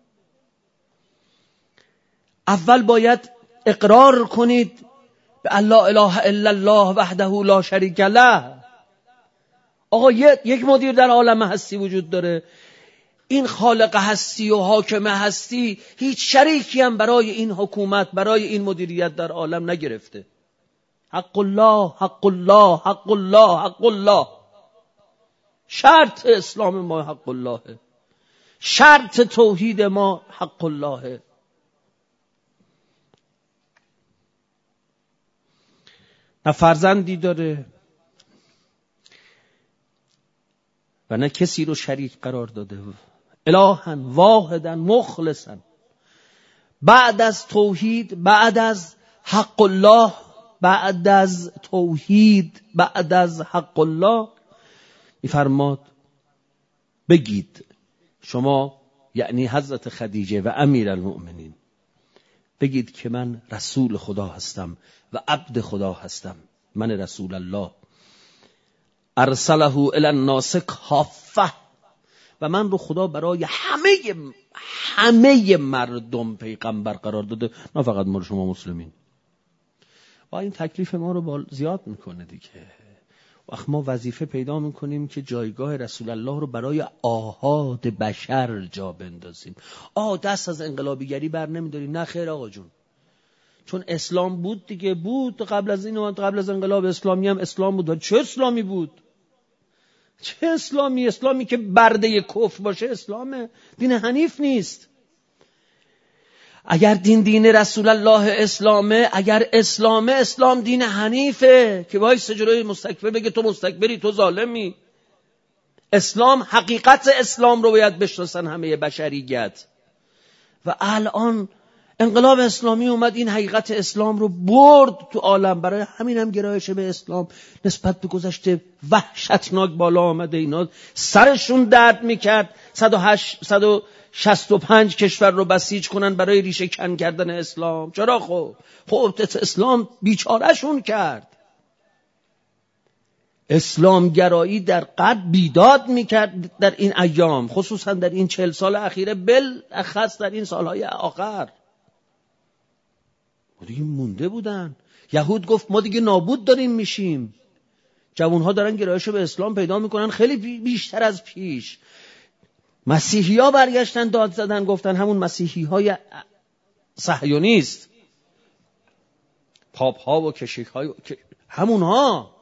A: اول باید اقرار کنید به الله اله الا الله وحده لا شریک له. آقا یک مدیر در عالم هستی وجود داره، این خالق هستی و حاکم هستی هیچ شریکی هم برای این حکومت، برای این مدیریت در عالم نگرفته. حق الله حق الله حق الله حق الله. شرط اسلام ما حق اللهه، شرط توحید ما حق اللهه. نه فرزندی داره و نه کسی رو شریک قرار داده. الهن واحدن مخلصن. بعد از توحید، بعد از حق الله، بعد از توحید، بعد از حق الله میفرماد بگید شما، یعنی حضرت خدیجه و امیر المؤمنین، بگید که من رسول خدا هستم و عبد خدا هستم. من رسول الله ارسله الی الناس کافه، و من رو خدا برای همه همه مردم پیغمبر قرار داده، نه فقط ما شما مسلمین. و این تکلیف ما رو زیاد میکنه دیگه. وقت ما وظیفه پیدا میکنیم که جایگاه رسول الله رو برای آحاد بشر جا بندازیم. آه دست از انقلابیگری بر نمیداریم. نه خیر آقا جون، چون اسلام بود دیگه، بود قبل از این، قبل از انقلاب اسلامی هم اسلام بود. چه اسلامی بود؟ چه اسلامی؟ اسلامی که برده کفر باشه اسلامه، دین حنیف نیست. اگر دین دین رسول الله اسلامه، اگر اسلامه، اسلام دین حنیفه که وایس جلوی مستکبر بگه تو مستکبری، تو ظالمی. اسلام، حقیقت اسلام رو باید بشناسن همه بشریت. و الان انقلاب اسلامی اومد این حقیقت اسلام رو برد تو عالم. برای همین هم گرایش به اسلام نسبت به گذشته وحشتناک بالا آمده. اینا سرشون درد میکرد صد و شصت و پنج کشور رو بسیج کنن برای ریشه کن کردن اسلام. چرا؟ خب خب اسلام بیچارهشون کرد. اسلام گرایی در قلب بیداد میکرد در این ایام، خصوصا در این چهل سال اخیره، بالاخص در این سالهای آخر. ما دیگه مونده بودن. یهود گفت ما دیگه نابود داریم میشیم. جوانها دارن گرایش به اسلام پیدا میکنن خیلی بیشتر از پیش. مسیحی ها برگشتن داد زدن، گفتن همون مسیحی های صهیونیست، پاپ ها و کشیش های همون ها،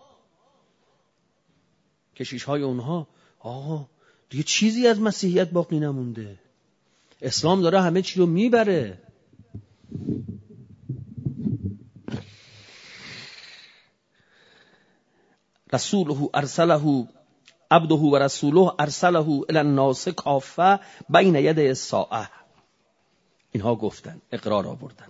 A: کشیش های اونها. آقا دیگه چیزی از مسیحیت باقی نمونده. اسلام داره همه چی رو میبره. رسوله ارسله عبده و رسوله ارسله الی الناس کافه بین یدی الساعه. اینها گفتن، اقرار آوردن.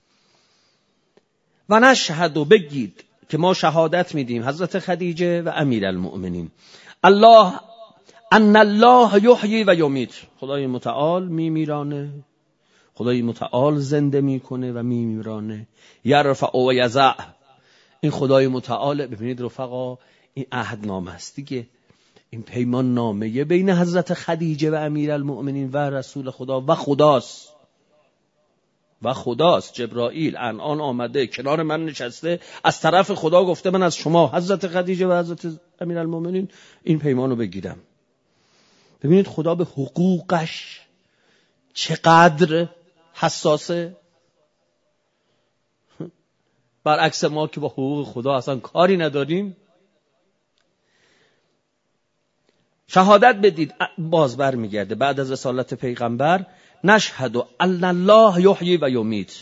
A: و نشهد، و بگید که ما شهادت میدیم، حضرت خدیجه و امیر المؤمنین، الله ان الله یحیی و یمیت، خدای متعال میمیرانه، خدای متعال زنده میکنه و میمیرانه. یرفع و یضع، این خدای متعال. ببینید رفقا، این عهدنامه است دیگه، این پیمان نامه بین حضرت خدیجه و امیر المؤمنین و رسول خدا و خداست. و خداست. جبرائیل الان آمده کنار من نشسته، از طرف خدا گفته من از شما حضرت خدیجه و حضرت امیرالمومنین این پیمانو بگیرم. ببینید خدا به حقوقش چقدر حساسه، برعکس ما که با حقوق خدا اصلا کاری نداریم. شهادت بدید، باز بر میگرده بعد از رسالت پیغمبر، نشهد ان الله یحیی و یمیت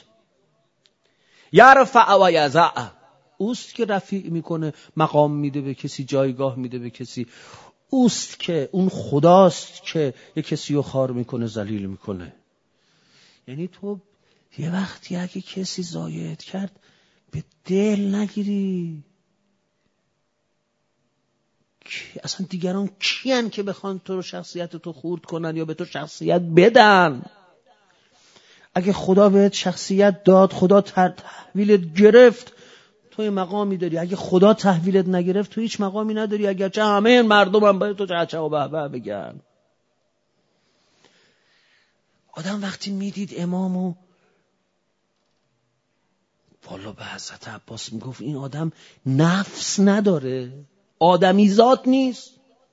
A: یرفع و یضع، اوست که رفیع میکنه، مقام میده به کسی، جایگاه میده به کسی، اوست که اون خداست که یه کسی رو خار میکنه، ذلیل میکنه. یعنی تو یه وقتی اگه کسی ضایعت کرد به دل نگیری، اصلا دیگران کیان که بخوان تو رو، شخصیت تو خورد کنن یا به تو شخصیت بدن؟ اگه خدا بهت شخصیت داد، خدا تحویلت گرفت، تو یه مقامی داری. اگه خدا تحویلت نگرفت تو هیچ مقامی نداری، اگرچه همه این مردم هم باید تو چه و به به بگن. آدم وقتی میدید امامو، والا به حضرت عباس میگفت این آدم نفس نداره، آدمی ذات نیست،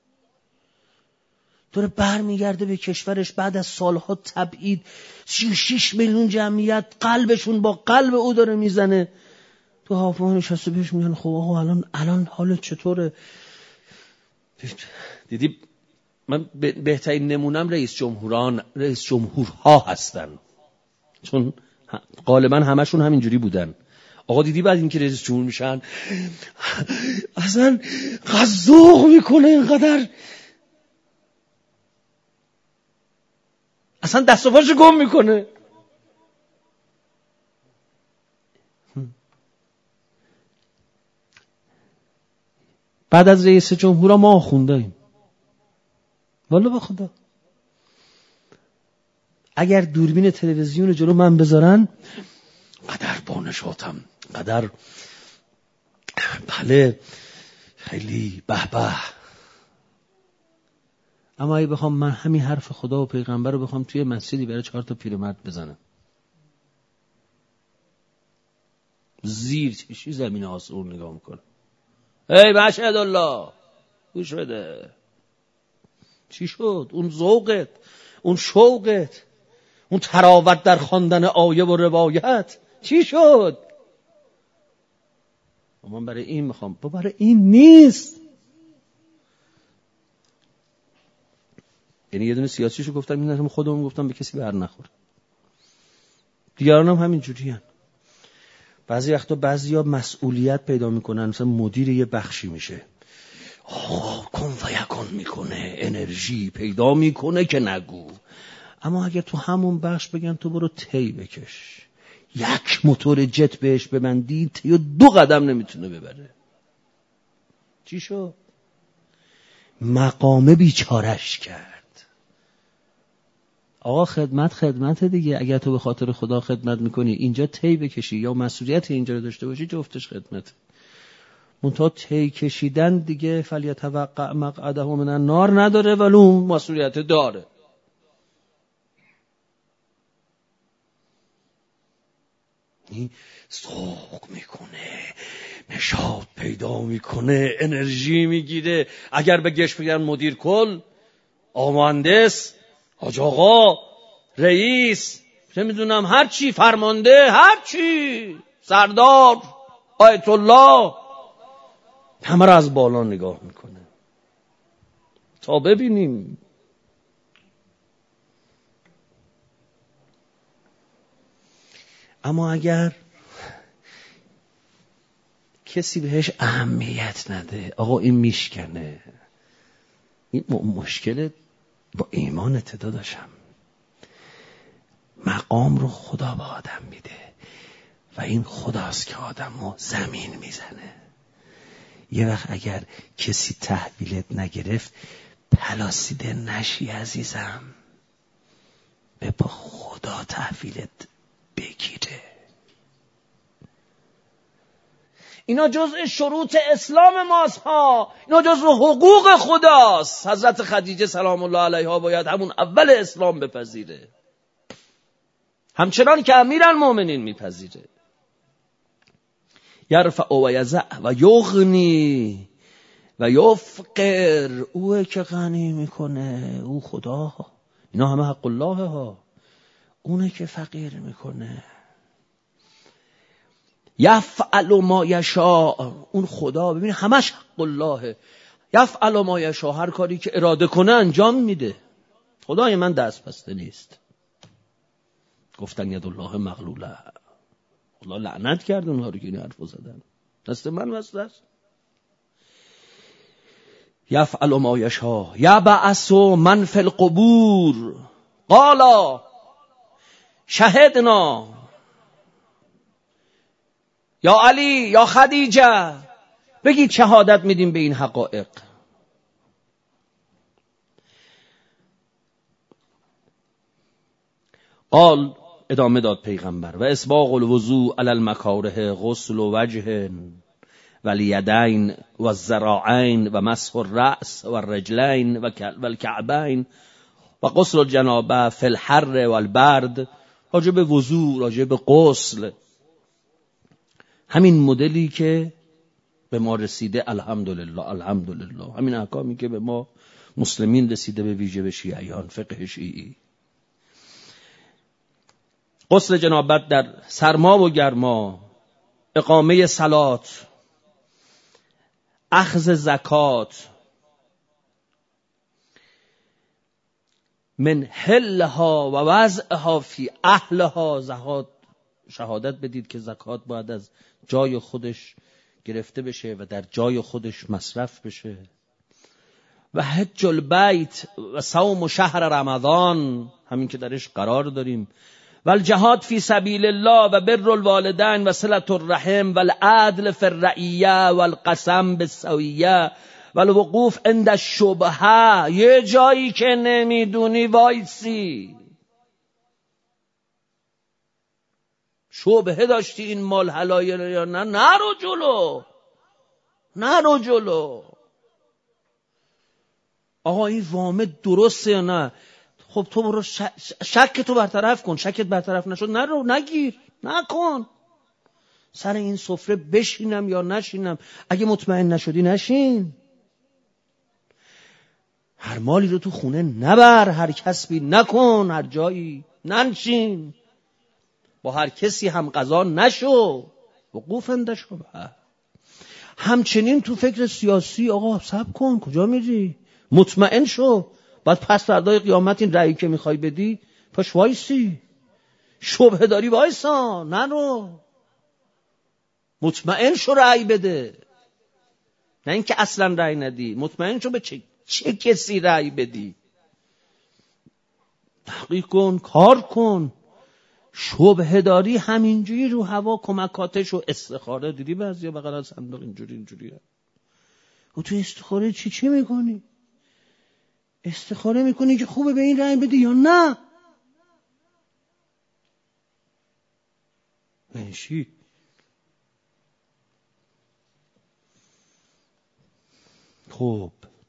A: داره بر میگرده به کشورش بعد از سالها تبعید، شش میلیون جمعیت قلبشون با قلب او داره میزنه. تو هاپو نشسته بهش میگن خب آقا الان الان حالت چطوره؟ دیدی من بهترین نمونم رئیس جمهوران رئیس جمهورها هستن، چون غالبا همشون همینجوری بودن. آقا دیدی بعد اینکه رئیس جمهور میشن اصلا قزوق میکنه، اینقدر اصلا دست و پاشو گم میکنه. بعد از رئیس جمهورا ما خوندیم، والا به خدا اگر دوربین تلویزیون جلو من بذارن قدر بانشاتم، قدر بله خیلی به به، اما اگه بخوام من همین حرف خدا و پیغمبر رو بخوام توی مسجدی برای چهار تا پیرمرد بزنم، زیر چشی زمین آسمون نگاه میکنه، ای مشهد الله گوش بده، چی شد؟ اون ذوقت، اون شوقت، اون تراوت در خواندن آیه و روایت چی شد؟ من برای این میخوام، برای این نیست. یعنی یه دونه سیاسیشو گفتم، این هم خودمون گفتم به کسی بر نخوره. دیگران هم همین جوری هن. بعضی وقتا بعضیا مسئولیت پیدا میکنن، مثلا مدیر یه بخشی میشه، آقا کن و یکن میکنه، انرژی پیدا میکنه که نگو. اما اگر تو همون بخش بگن تو برو تی بکش، یک موتور جت بهش ببندی تیو دو قدم نمیتونه ببره. چی شد؟ مقامه بیچارش کرد. آقا خدمت خدمت دیگه، اگر تو به خاطر خدا خدمت میکنی اینجا تی بکشی یا مسئولیت اینجا رو داشته باشی، جفتش خدمت. منتها تی کشیدن دیگه فلیتوقع مقعده من النار نداره، ولی اون مسئولیت داره. این سوق میکنه، نشاط پیدا میکنه، انرژی میگیره. اگر به گشت بگن مدیر کل، آقا مهندس، حاج آقا، رئیس، چه میدونم هر چی، فرمانده، هر چی، سردار، آیت الله، همه رو از بالا نگاه میکنه تا ببینیم. اما اگر کسی بهش اهمیت نده، آقا این میشکنه. این مشکل با ایمانت داداشم. مقام رو خدا به آدم میده و این خداست که آدم رو زمین میزنه. یه وقت اگر کسی تحویلت نگرفت پلاسیده نشی عزیزم، به پا خدا تحویلت بگیره. اینا جزء شروط اسلام ماست ها، اینا جزء حقوق خداست. حضرت خدیجه سلام الله علیها باید همون اول اسلام بپذیره. همچنان که امیرالمومنین میپذیره. یرفع و یضع و یغنی و یفقر، اوه که غنی میکنه، او خدا، اینا همه حق الله ها، اونه که فقیر میکنه. یفعل ما یشاء، اون خدا ببین همش حق الله، یفعل ما یشاء، هر کاری که اراده کنه انجام میده. خدای من دست بسته نیست. گفتن ید الله مغلوله، خدا لعنت کرد اونها رو که این حرفو زدن، دست من بسته است. یفعل ما یشاء یبعث من فی القبور قالا شهدنا، یا علی یا خدیجه بگید شهادت میدیم به این حقایق. قال، ادامه داد پیغمبر، و اسباغ الوضوء علی المکاره غسل وجه و الیدین و الذراعین و مسح الرأس و الرجلین و الکعبین و غسل الجنابه فی الحر و البرد. راجع به وضوء، راجع به غسل، همین مدلی که به ما رسیده، الحمدلله الحمدلله، همین احکامی که به ما مسلمین رسیده، به ویژه به شیعیان، فقه شیعی. غسل جنابت در سرما و گرما، اقامه صلات، اخذ زکات، من حلها و وضعها فی اهلها، زکات شهادت بدید که زکات باید از جای خودش گرفته بشه و در جای خودش مصرف بشه. و حج البیت و صوم شهر رمضان، همین که درش قرار داریم. و الجهاد فی سبیل الله و بر الوالدین و صلة الرحم و العدل فی الرعیه و القسم بالسویه و الوقوف عند الشبهه. یه جایی که نمیدونی وایسی، شبهه داشتی این مال حلال یا نه، نرو جلو، نرو جلو. آقا این وامه درسته یا نه؟ خب تو برو شک تو برطرف کن، شکت برطرف نشد نرو، نگیر، نکن. سر این سفره بشینم یا نشینم؟ اگه مطمئن نشدی نشین. هر مالی رو تو خونه نبر، هر کسبی نکن، هر جایی ننشین، با هر کسی هم قضا نشو. وقوف عند شبهه. همچنین تو فکر سیاسی، آقا صبر کن، کجا میری؟ مطمئن شو، بعد پس فردای قیامت این رأیی که میخوای بدی پاش وایسی، شبهه داری وایسا، نرو، مطمئن شو رأی بده، نه اینکه اصلا رأی ندی، مطمئن شو به چه, چه کسی رأی بدی، تحقیق کن، کار کن. شبهه داری همینجوری رو هوا کمکاتش و استخاره، دیدی بعضیا بغل از صندوق اینجوری اینجوریه. و تو استخاره چی چی میکنی؟ استخاره میکنی که خوبه به این رأی بدی یا نه؟ نشی. خوب.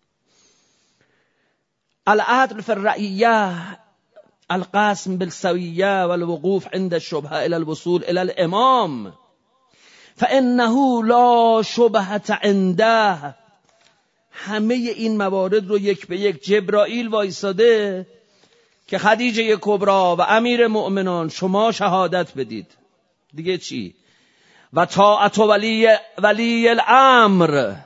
A: العدل فی الرعیه، القسم بالسویه و الوقوف عند الشبهه الى الوصول الى الامام فانه لا شبهه عنده. همه این موارد رو یک به یک جبرائیل وایساده که خدیجه کبرا و امیر مؤمنان شما شهادت بدید. دیگه چی؟ و طاعت ولی ولی الامر،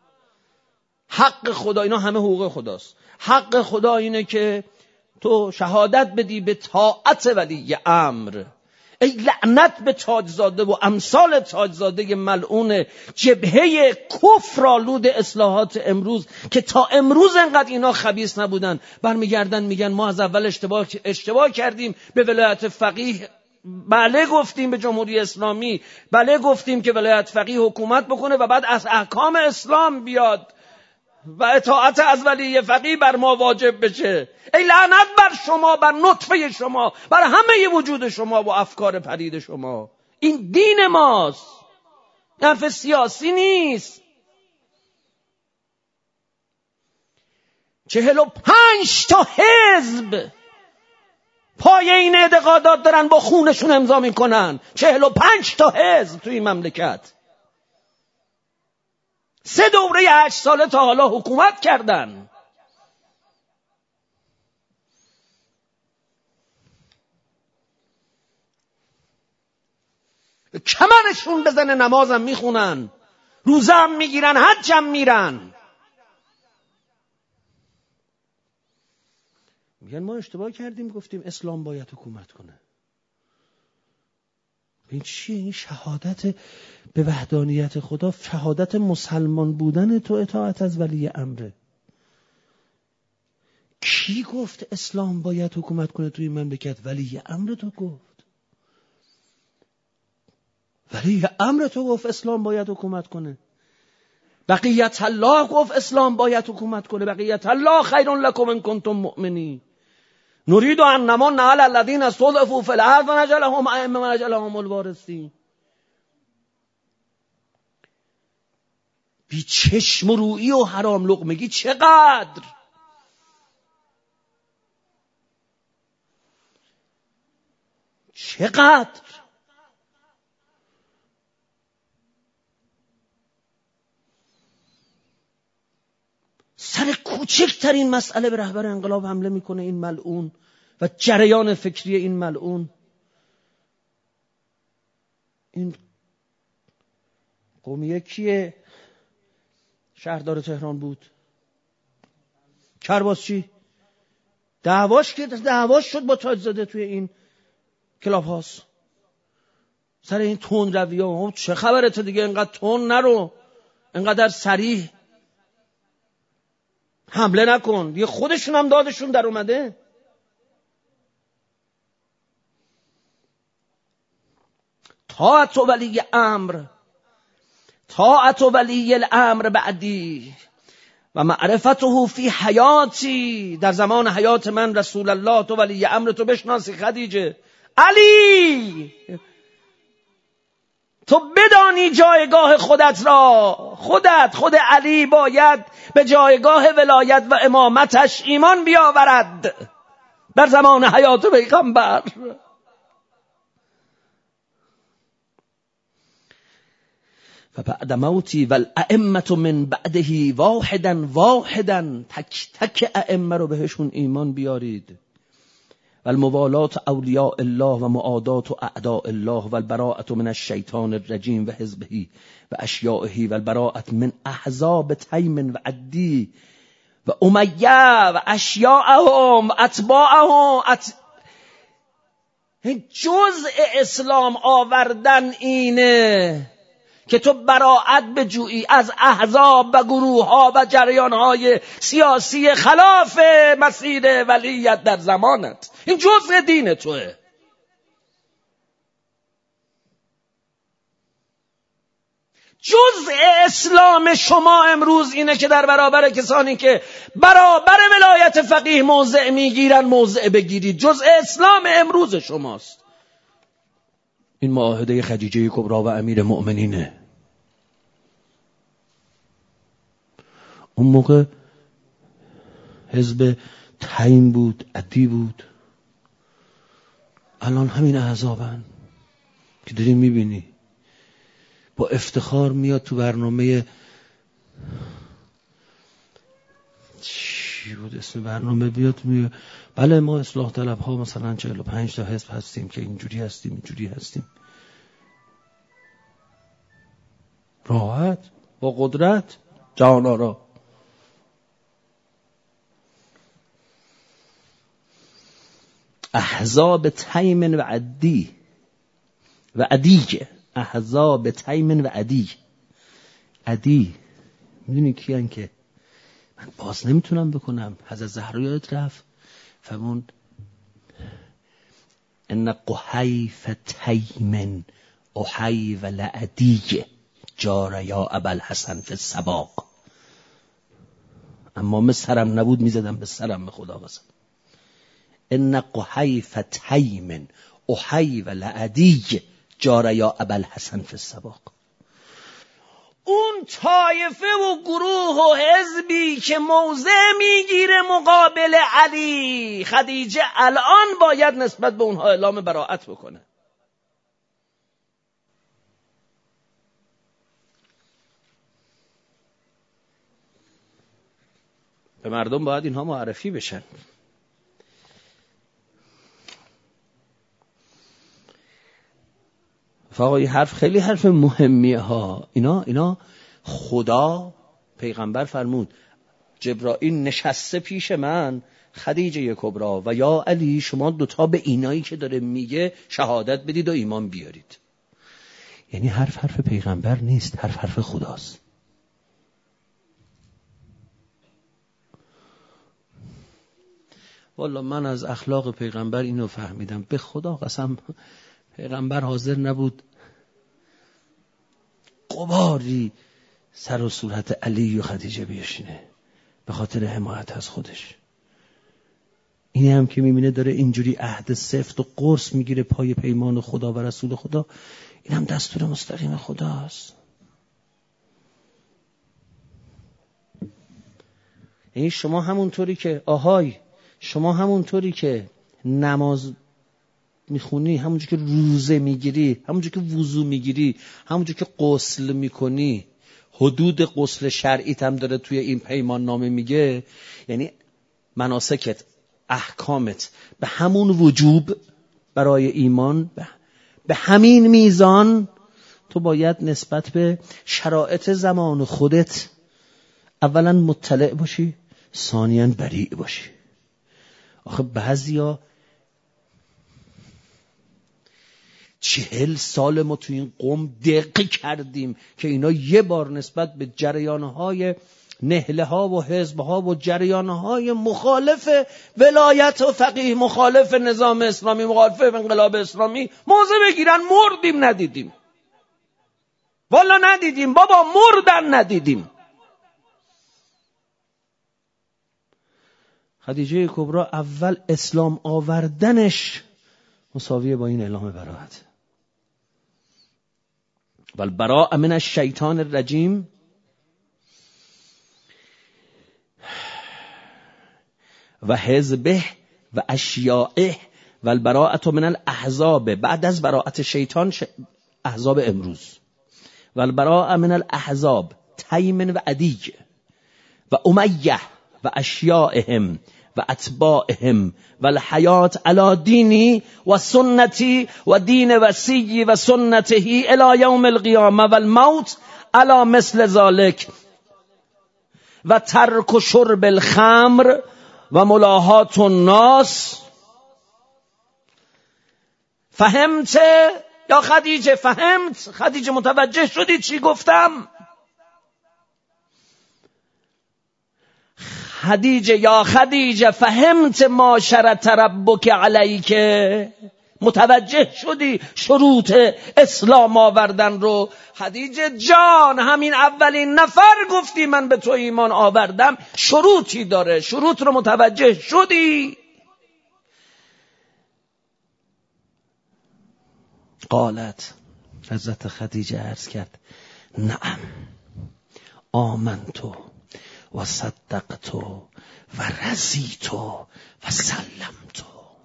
A: حق خدا، اینا همه حقوق خداست. حق خدا اینه که تو شهادت بدی به طاعت ولی امر. ای لعنت به تاجزاده و امثال تاجزاده ملعون جبهه کفرآلود اصلاحات امروز که تا امروز انقدر اینا خبیث نبودن، برمیگردن میگن ما از اول اشتباه اشتباه کردیم به ولایت فقیه. بله گفتیم به جمهوری اسلامی، بله گفتیم که ولایت فقیه حکومت بکنه و بعد از احکام اسلام بیاد و اطاعت از ولی فقیه بر ما واجب بشه. ای لعنت بر شما، بر نطفه شما، بر همه وجود شما و افکار پلید شما. این دین ماست، حرف سیاسی نیست. چهل و پنج تا حزب پای این اعتقادات دارن با خونشون امضا میکنن. چهل و پنج تا حزب توی این مملکت سه دوره هشت ساله تا حالا حکومت کردن. کمرشون بزنه نمازم میخونن، روزه هم میگیرن، حج هم میرن. میگن ما اشتباه کردیم گفتیم اسلام باید حکومت کنه. این چیه؟ این شهادت به وحدانیت خدا، شهادت مسلمان بودن تو اطاعت از ولی امره. کی گفت اسلام باید حکومت کنه توی مملکت؟ ولی امر تو گفت. ولی امر تو گفت اسلام باید حکومت کنه. بقیت الله گفت اسلام باید حکومت کنه. بقیت الله خیر لکم ان کنتم مؤمنین. نريد ان نمن على الذين استضعفوا في الارض ونجعلهم ائمه ونجعلهم الوارثين. بی چشم رویی و حرام لقمگی چقدر چقدر سر کوچکترین مسئله به رهبر انقلاب حمله میکنه این ملعون و جریان فکری این ملعون. این قومیه کیه؟ شهردار تهران بود. کرباسچی دعواش که دعواش شد با تاجزاده توی این کلاب هاست سر این تون رویه. ها چه خبرته دیگه؟ اینقدر تون نرو، اینقدر صریح حمله نکن. دیگه خودشون هم دادشون در اومده. طاعت ولی امر، طاعت ولی الامر بعدی و معرفته فی حیاتی. در زمان حیات من رسول الله تو ولی امر تو بشناسی خدیجه. علی تو بدانی جایگاه خودت را. خودت خود علی باید به جایگاه ولایت و امامتش ایمان بیاورد در زمان حیات پیغمبر. و بعد موتی و الائمه من بعده واحدا واحدا. تک تک ائمه رو بهشون ایمان بیارید. و الموالات اولیاء الله و معادات اعداء الله و البراءة من الشیطان الرجیم و حزبه و اشیائه و البراءة من احزاب تیم و عدی و امیه و اشیاءهم اتباعهم ات... جزء اسلام آوردن اینه که تو براءت بجویی از احزاب و گروه ها و جریان های سیاسی خلاف مسیر ولیت در زمانت. این جزء دین توه. جزء اسلام شما امروز اینه که در برابر کسانی که برابر ولایت فقیه موضع میگیرن موضع بگیرید. جزء اسلام امروز شماست. این معاهده خدیجه کبری و امیر مؤمنینه. اون موقع حزب تیم بود، عدی بود. الان همین احزابن که داری میبینی با افتخار میاد تو برنامه چی بود اسم برنامه بیاد میاد بله ما اصلاح طلب ها مثلا چهل و پنج تا حزب هستیم که اینجوری هستیم اینجوری هستیم. راحت با قدرت جهان‌آرا. احزاب تیم و عدی و عدیه. احزاب تیم و عدی. عدی میدونی کیان که من باز نمیتونم بکنم. حضرت زهرا یادت رفت فرمون ان قحیف تیم احی و لعدی جار یا ابوالحسن فی السباق. اما من سرم نبود میزدم به سرم به خدا قسم. ان قحیف تیم احی و لعدی جار یا ابوالحسن فی السباق. اون طایفه و گروه و حزبی که موضع میگیره مقابل علی، خدیجه الان باید نسبت به اونها اعلام براءت بکنه. به مردم باید اینها معرفی بشن. فقط این حرف خیلی حرف مهمیه ها. اینا اینا خدا پیغمبر فرمود جبرائیل نشسته پیش من خدیجه کبرا و یا علی شما دوتا به اینایی که داره میگه شهادت بدید و ایمان بیارید. یعنی حرف حرف پیغمبر نیست، حرف حرف خداست. والا من از اخلاق پیغمبر اینو فهمیدم، به خدا قسم پیغمبر حاضر نبود غباری سر و صورت علی و خدیجه بیشینه به خاطر حمایت از خودش. اینی هم که میبینه داره اینجوری عهد سفت و قرص میگیره پای پیمان خدا و رسول خدا، این هم دستور مستقیم خداست. یعنی شما همونطوری که آهای شما همونطوری که نماز میخونی، همونجور که روزه میگیری، همونجور که وضو میگیری، همونجور که غسل میکنی، حدود غسل شرعیت هم داره توی این پیمان نامه میگه. یعنی مناسکت، احکامت به همون وجوب برای ایمان، به همین میزان تو باید نسبت به شرایط زمان خودت اولا مطلع باشی، ثانیاً بریء باشی. آخه بعضیا چهل سال ما تو این قوم دقیق کردیم که اینا یه بار نسبت به جریانهای نهله ها و حزب ها و جریانهای مخالف ولایت و فقیه، مخالف نظام اسلامی، مخالف انقلاب اسلامی موضع بگیرن. مردیم ندیدیم، والا ندیدیم بابا، مردن ندیدیم. خدیجه کبرا اول اسلام آوردنش مساویه با این اعلام براءت. والبراء من الشیطان الرجیم و حزبه و اشیاعه والبراءة من الاحزاب، بعد از براءت شیطان ش... احزاب امروز. والبراء من الاحزاب تیم و عدی و امیه و اشیاءهم و اتباعهم و الحیات علی دینی و سنتی و دین وسیعی و سنته الی یوم القیامه و الموت علی مثل ذالک و ترک شرب الخمر و ملاحات الناس. فهمت یا خدیجه؟ فهمت خدیجه؟ متوجه شدی چی گفتم؟ خدیجه یا خدیجه فهمت ما شرط ربک علیک؟ متوجه شدی شروط اسلام آوردن رو؟ خدیجه جان همین اولین نفر گفتی من به تو ایمان آوردم، شروطی داره، شروط رو متوجه شدی؟ قالت حضرت خدیجه عرض کرد نعم آمنتو و صدقتو و رضیتو و سلمتو.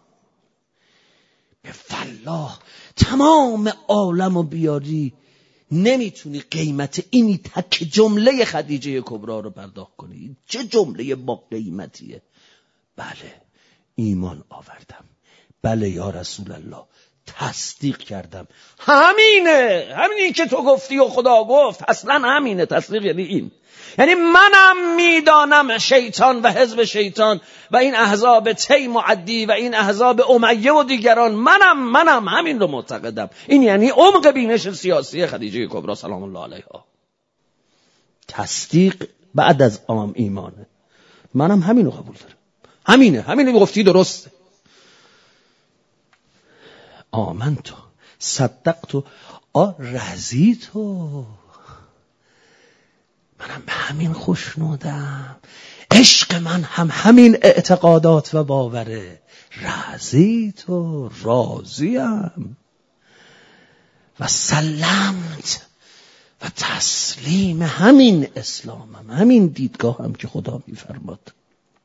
A: به والله تمام عالمو بیاری نمیتونی قیمت اینی تک جمله خدیجه کبرا رو پرداخت کنی. چه جمله با قیمتیه. بله ایمان آوردم، بله یا رسول الله تصدیق کردم. همینه، همینی که تو گفتی و خدا گفت، اصلا همینه. تصدیق یعنی این، یعنی منم میدانم شیطان و حزب شیطان و این احزاب تیم و عدی و این احزاب امیه و دیگران، منم منم همین رو معتقدم. این یعنی عمق بینش سیاسی خدیجه کبرا سلام الله علیها. تصدیق بعد از عام ایمانه. منم همین رو قبول دارم، همینه، همینی گفتی درسته. آمنتو صدقتو آ رضیتو، منم به همین خوشنودم. عشق من هم همین اعتقادات و باوره. رضیتو، راضیم. و سلمت و تسلیم همین اسلام هم، همین دیدگاه هم که خدا میفرماد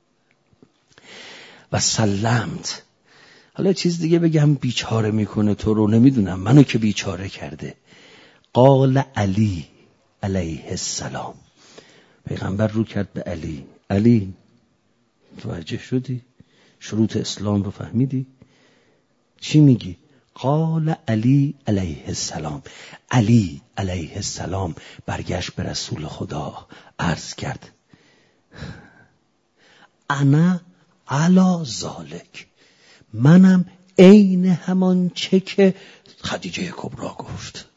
A: و سلمت. حالا چیز دیگه بگم، بیچاره میکنه تو رو، نمیدونم، منو که بیچاره کرده. قال علی علیه السلام، پیغمبر رو کرد به علی. علی توجه شدی؟ شروط اسلام رو فهمیدی؟ چی میگی؟ قال علی علیه السلام. علی علیه السلام برگشت به رسول خدا، عرض کرد انا علی ذالک، منم عین همان چه که خدیجه کبرا گفت.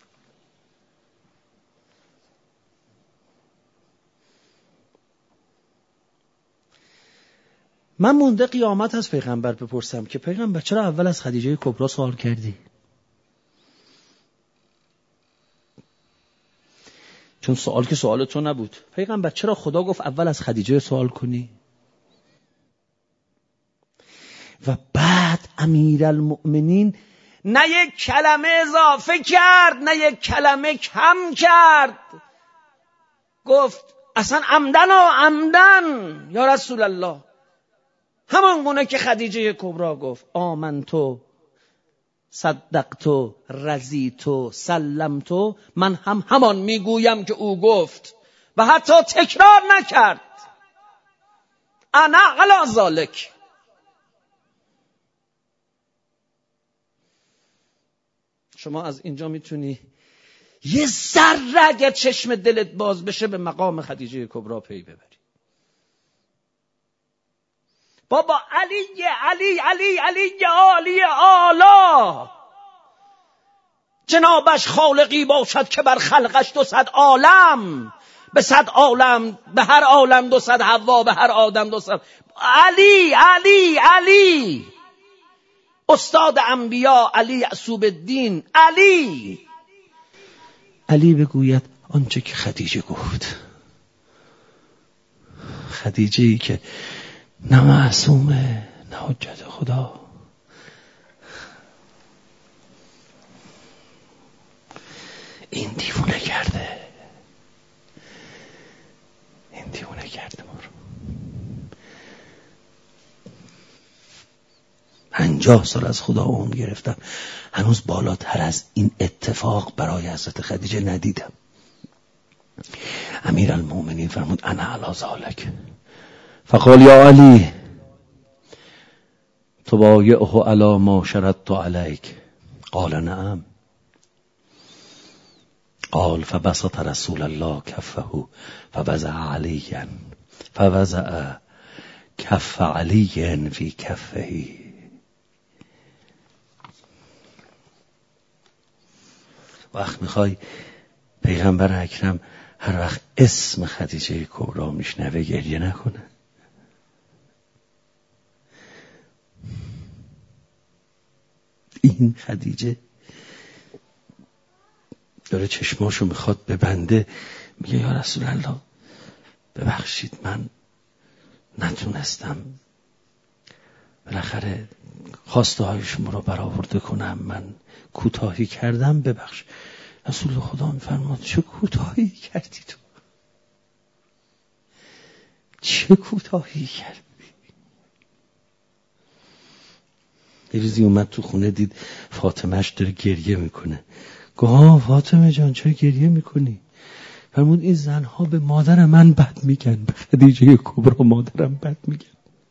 A: من مونده قیامت از پیغمبر بپرسم که پیغمبر چرا اول از خدیجه کبرا سوال کردی؟ چون سوال که سوال تو نبود. پیغمبر چرا خدا گفت اول از خدیجه سوال کنی؟ و بعد امیرالمؤمنین نه یک کلمه اضافه کرد، نه یک کلمه کم کرد، گفت اصلا عمدن و عمدن یا رسول الله، همان گونه که خدیجه کبرا گفت آمنتو صدقتو رضیتو سلمتو، من هم همان میگویم که او گفت و حتی تکرار نکرد. انا علی ذالک. شما از اینجا میتونی یه ذره اگر چشم دلت باز بشه به مقام خدیجه کبرا پی ببری. بابا علی علی علی علی عالی آلا، جنابش خالقی باشد که بر خلقش دو صد عالم، به صد عالم، به هر عالم دو صد حوا، به هر آدم دو صد. علی علی علی استاد انبیا، علی یعصوب الدین، علی علی بگوید آنچه که خدیجه گفت. خدیجه ای که نه معصومه نه حجت خدا. این دیوونه کرده، این دیوونه کرده ما رو. پنجاه سال از خدا عمر گرفتم، هنوز بالاتر از این اتفاق برای حضرت خدیجه ندیدم. امیرالمومنین فرمود انا علی ذالک. فقال یا علی تبایعه علی ما شرطت علیک. قال نعم. قال فبسط رسول الله کفه فوضع علیا فوضع کف علی فی کفه. وقت میخوای پیغمبر اکرم هر وقت اسم خدیجه کبرا میشنوه گریه نکنه؟ این خدیجه داره چشماشو میخواد ببنده، میگه یا رسول الله ببخشید من نتونستم بالاخره خواسته های شما رو برآورده کنم، من کوتاهی کردم، ببخش. رسول خدا میفرماد چه کوتاهی کردی تو؟ چه کوتاهی کردی؟ یه روزی اومد تو خونه، دید فاطمهش داره گریه میکنه. گفت فاطمه جان چرا گریه میکنی؟ فرمود این زنها به مادر من بد میگن، به خدیجه کبرا مادرم بد میگن.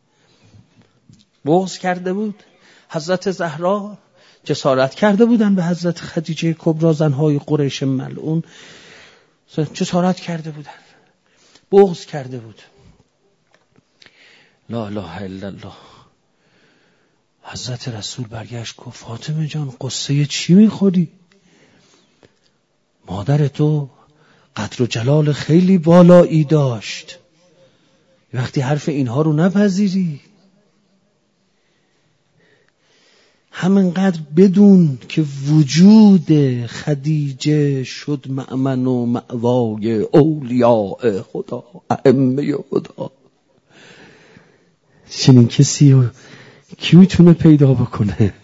A: بغض کرده بود حضرت زهرا، جسارت کرده بودن به حضرت خدیجه کبرا زنهای قریش ملعون، جسارت کرده بودن، بغض کرده بود. لا اله الا الله. حضرت رسول برگشت گفت فاطمه جان قصه چی میخوری؟ مادر تو قدر و جلال خیلی بالایی داشت، وقتی حرف اینها رو نپذیری، همینقدر بدون که وجود خدیجه شد مأمن و مأوای اولیاء خدا، ائمه خدا. چنین کسی رو کی میتونه پیدا بکنه؟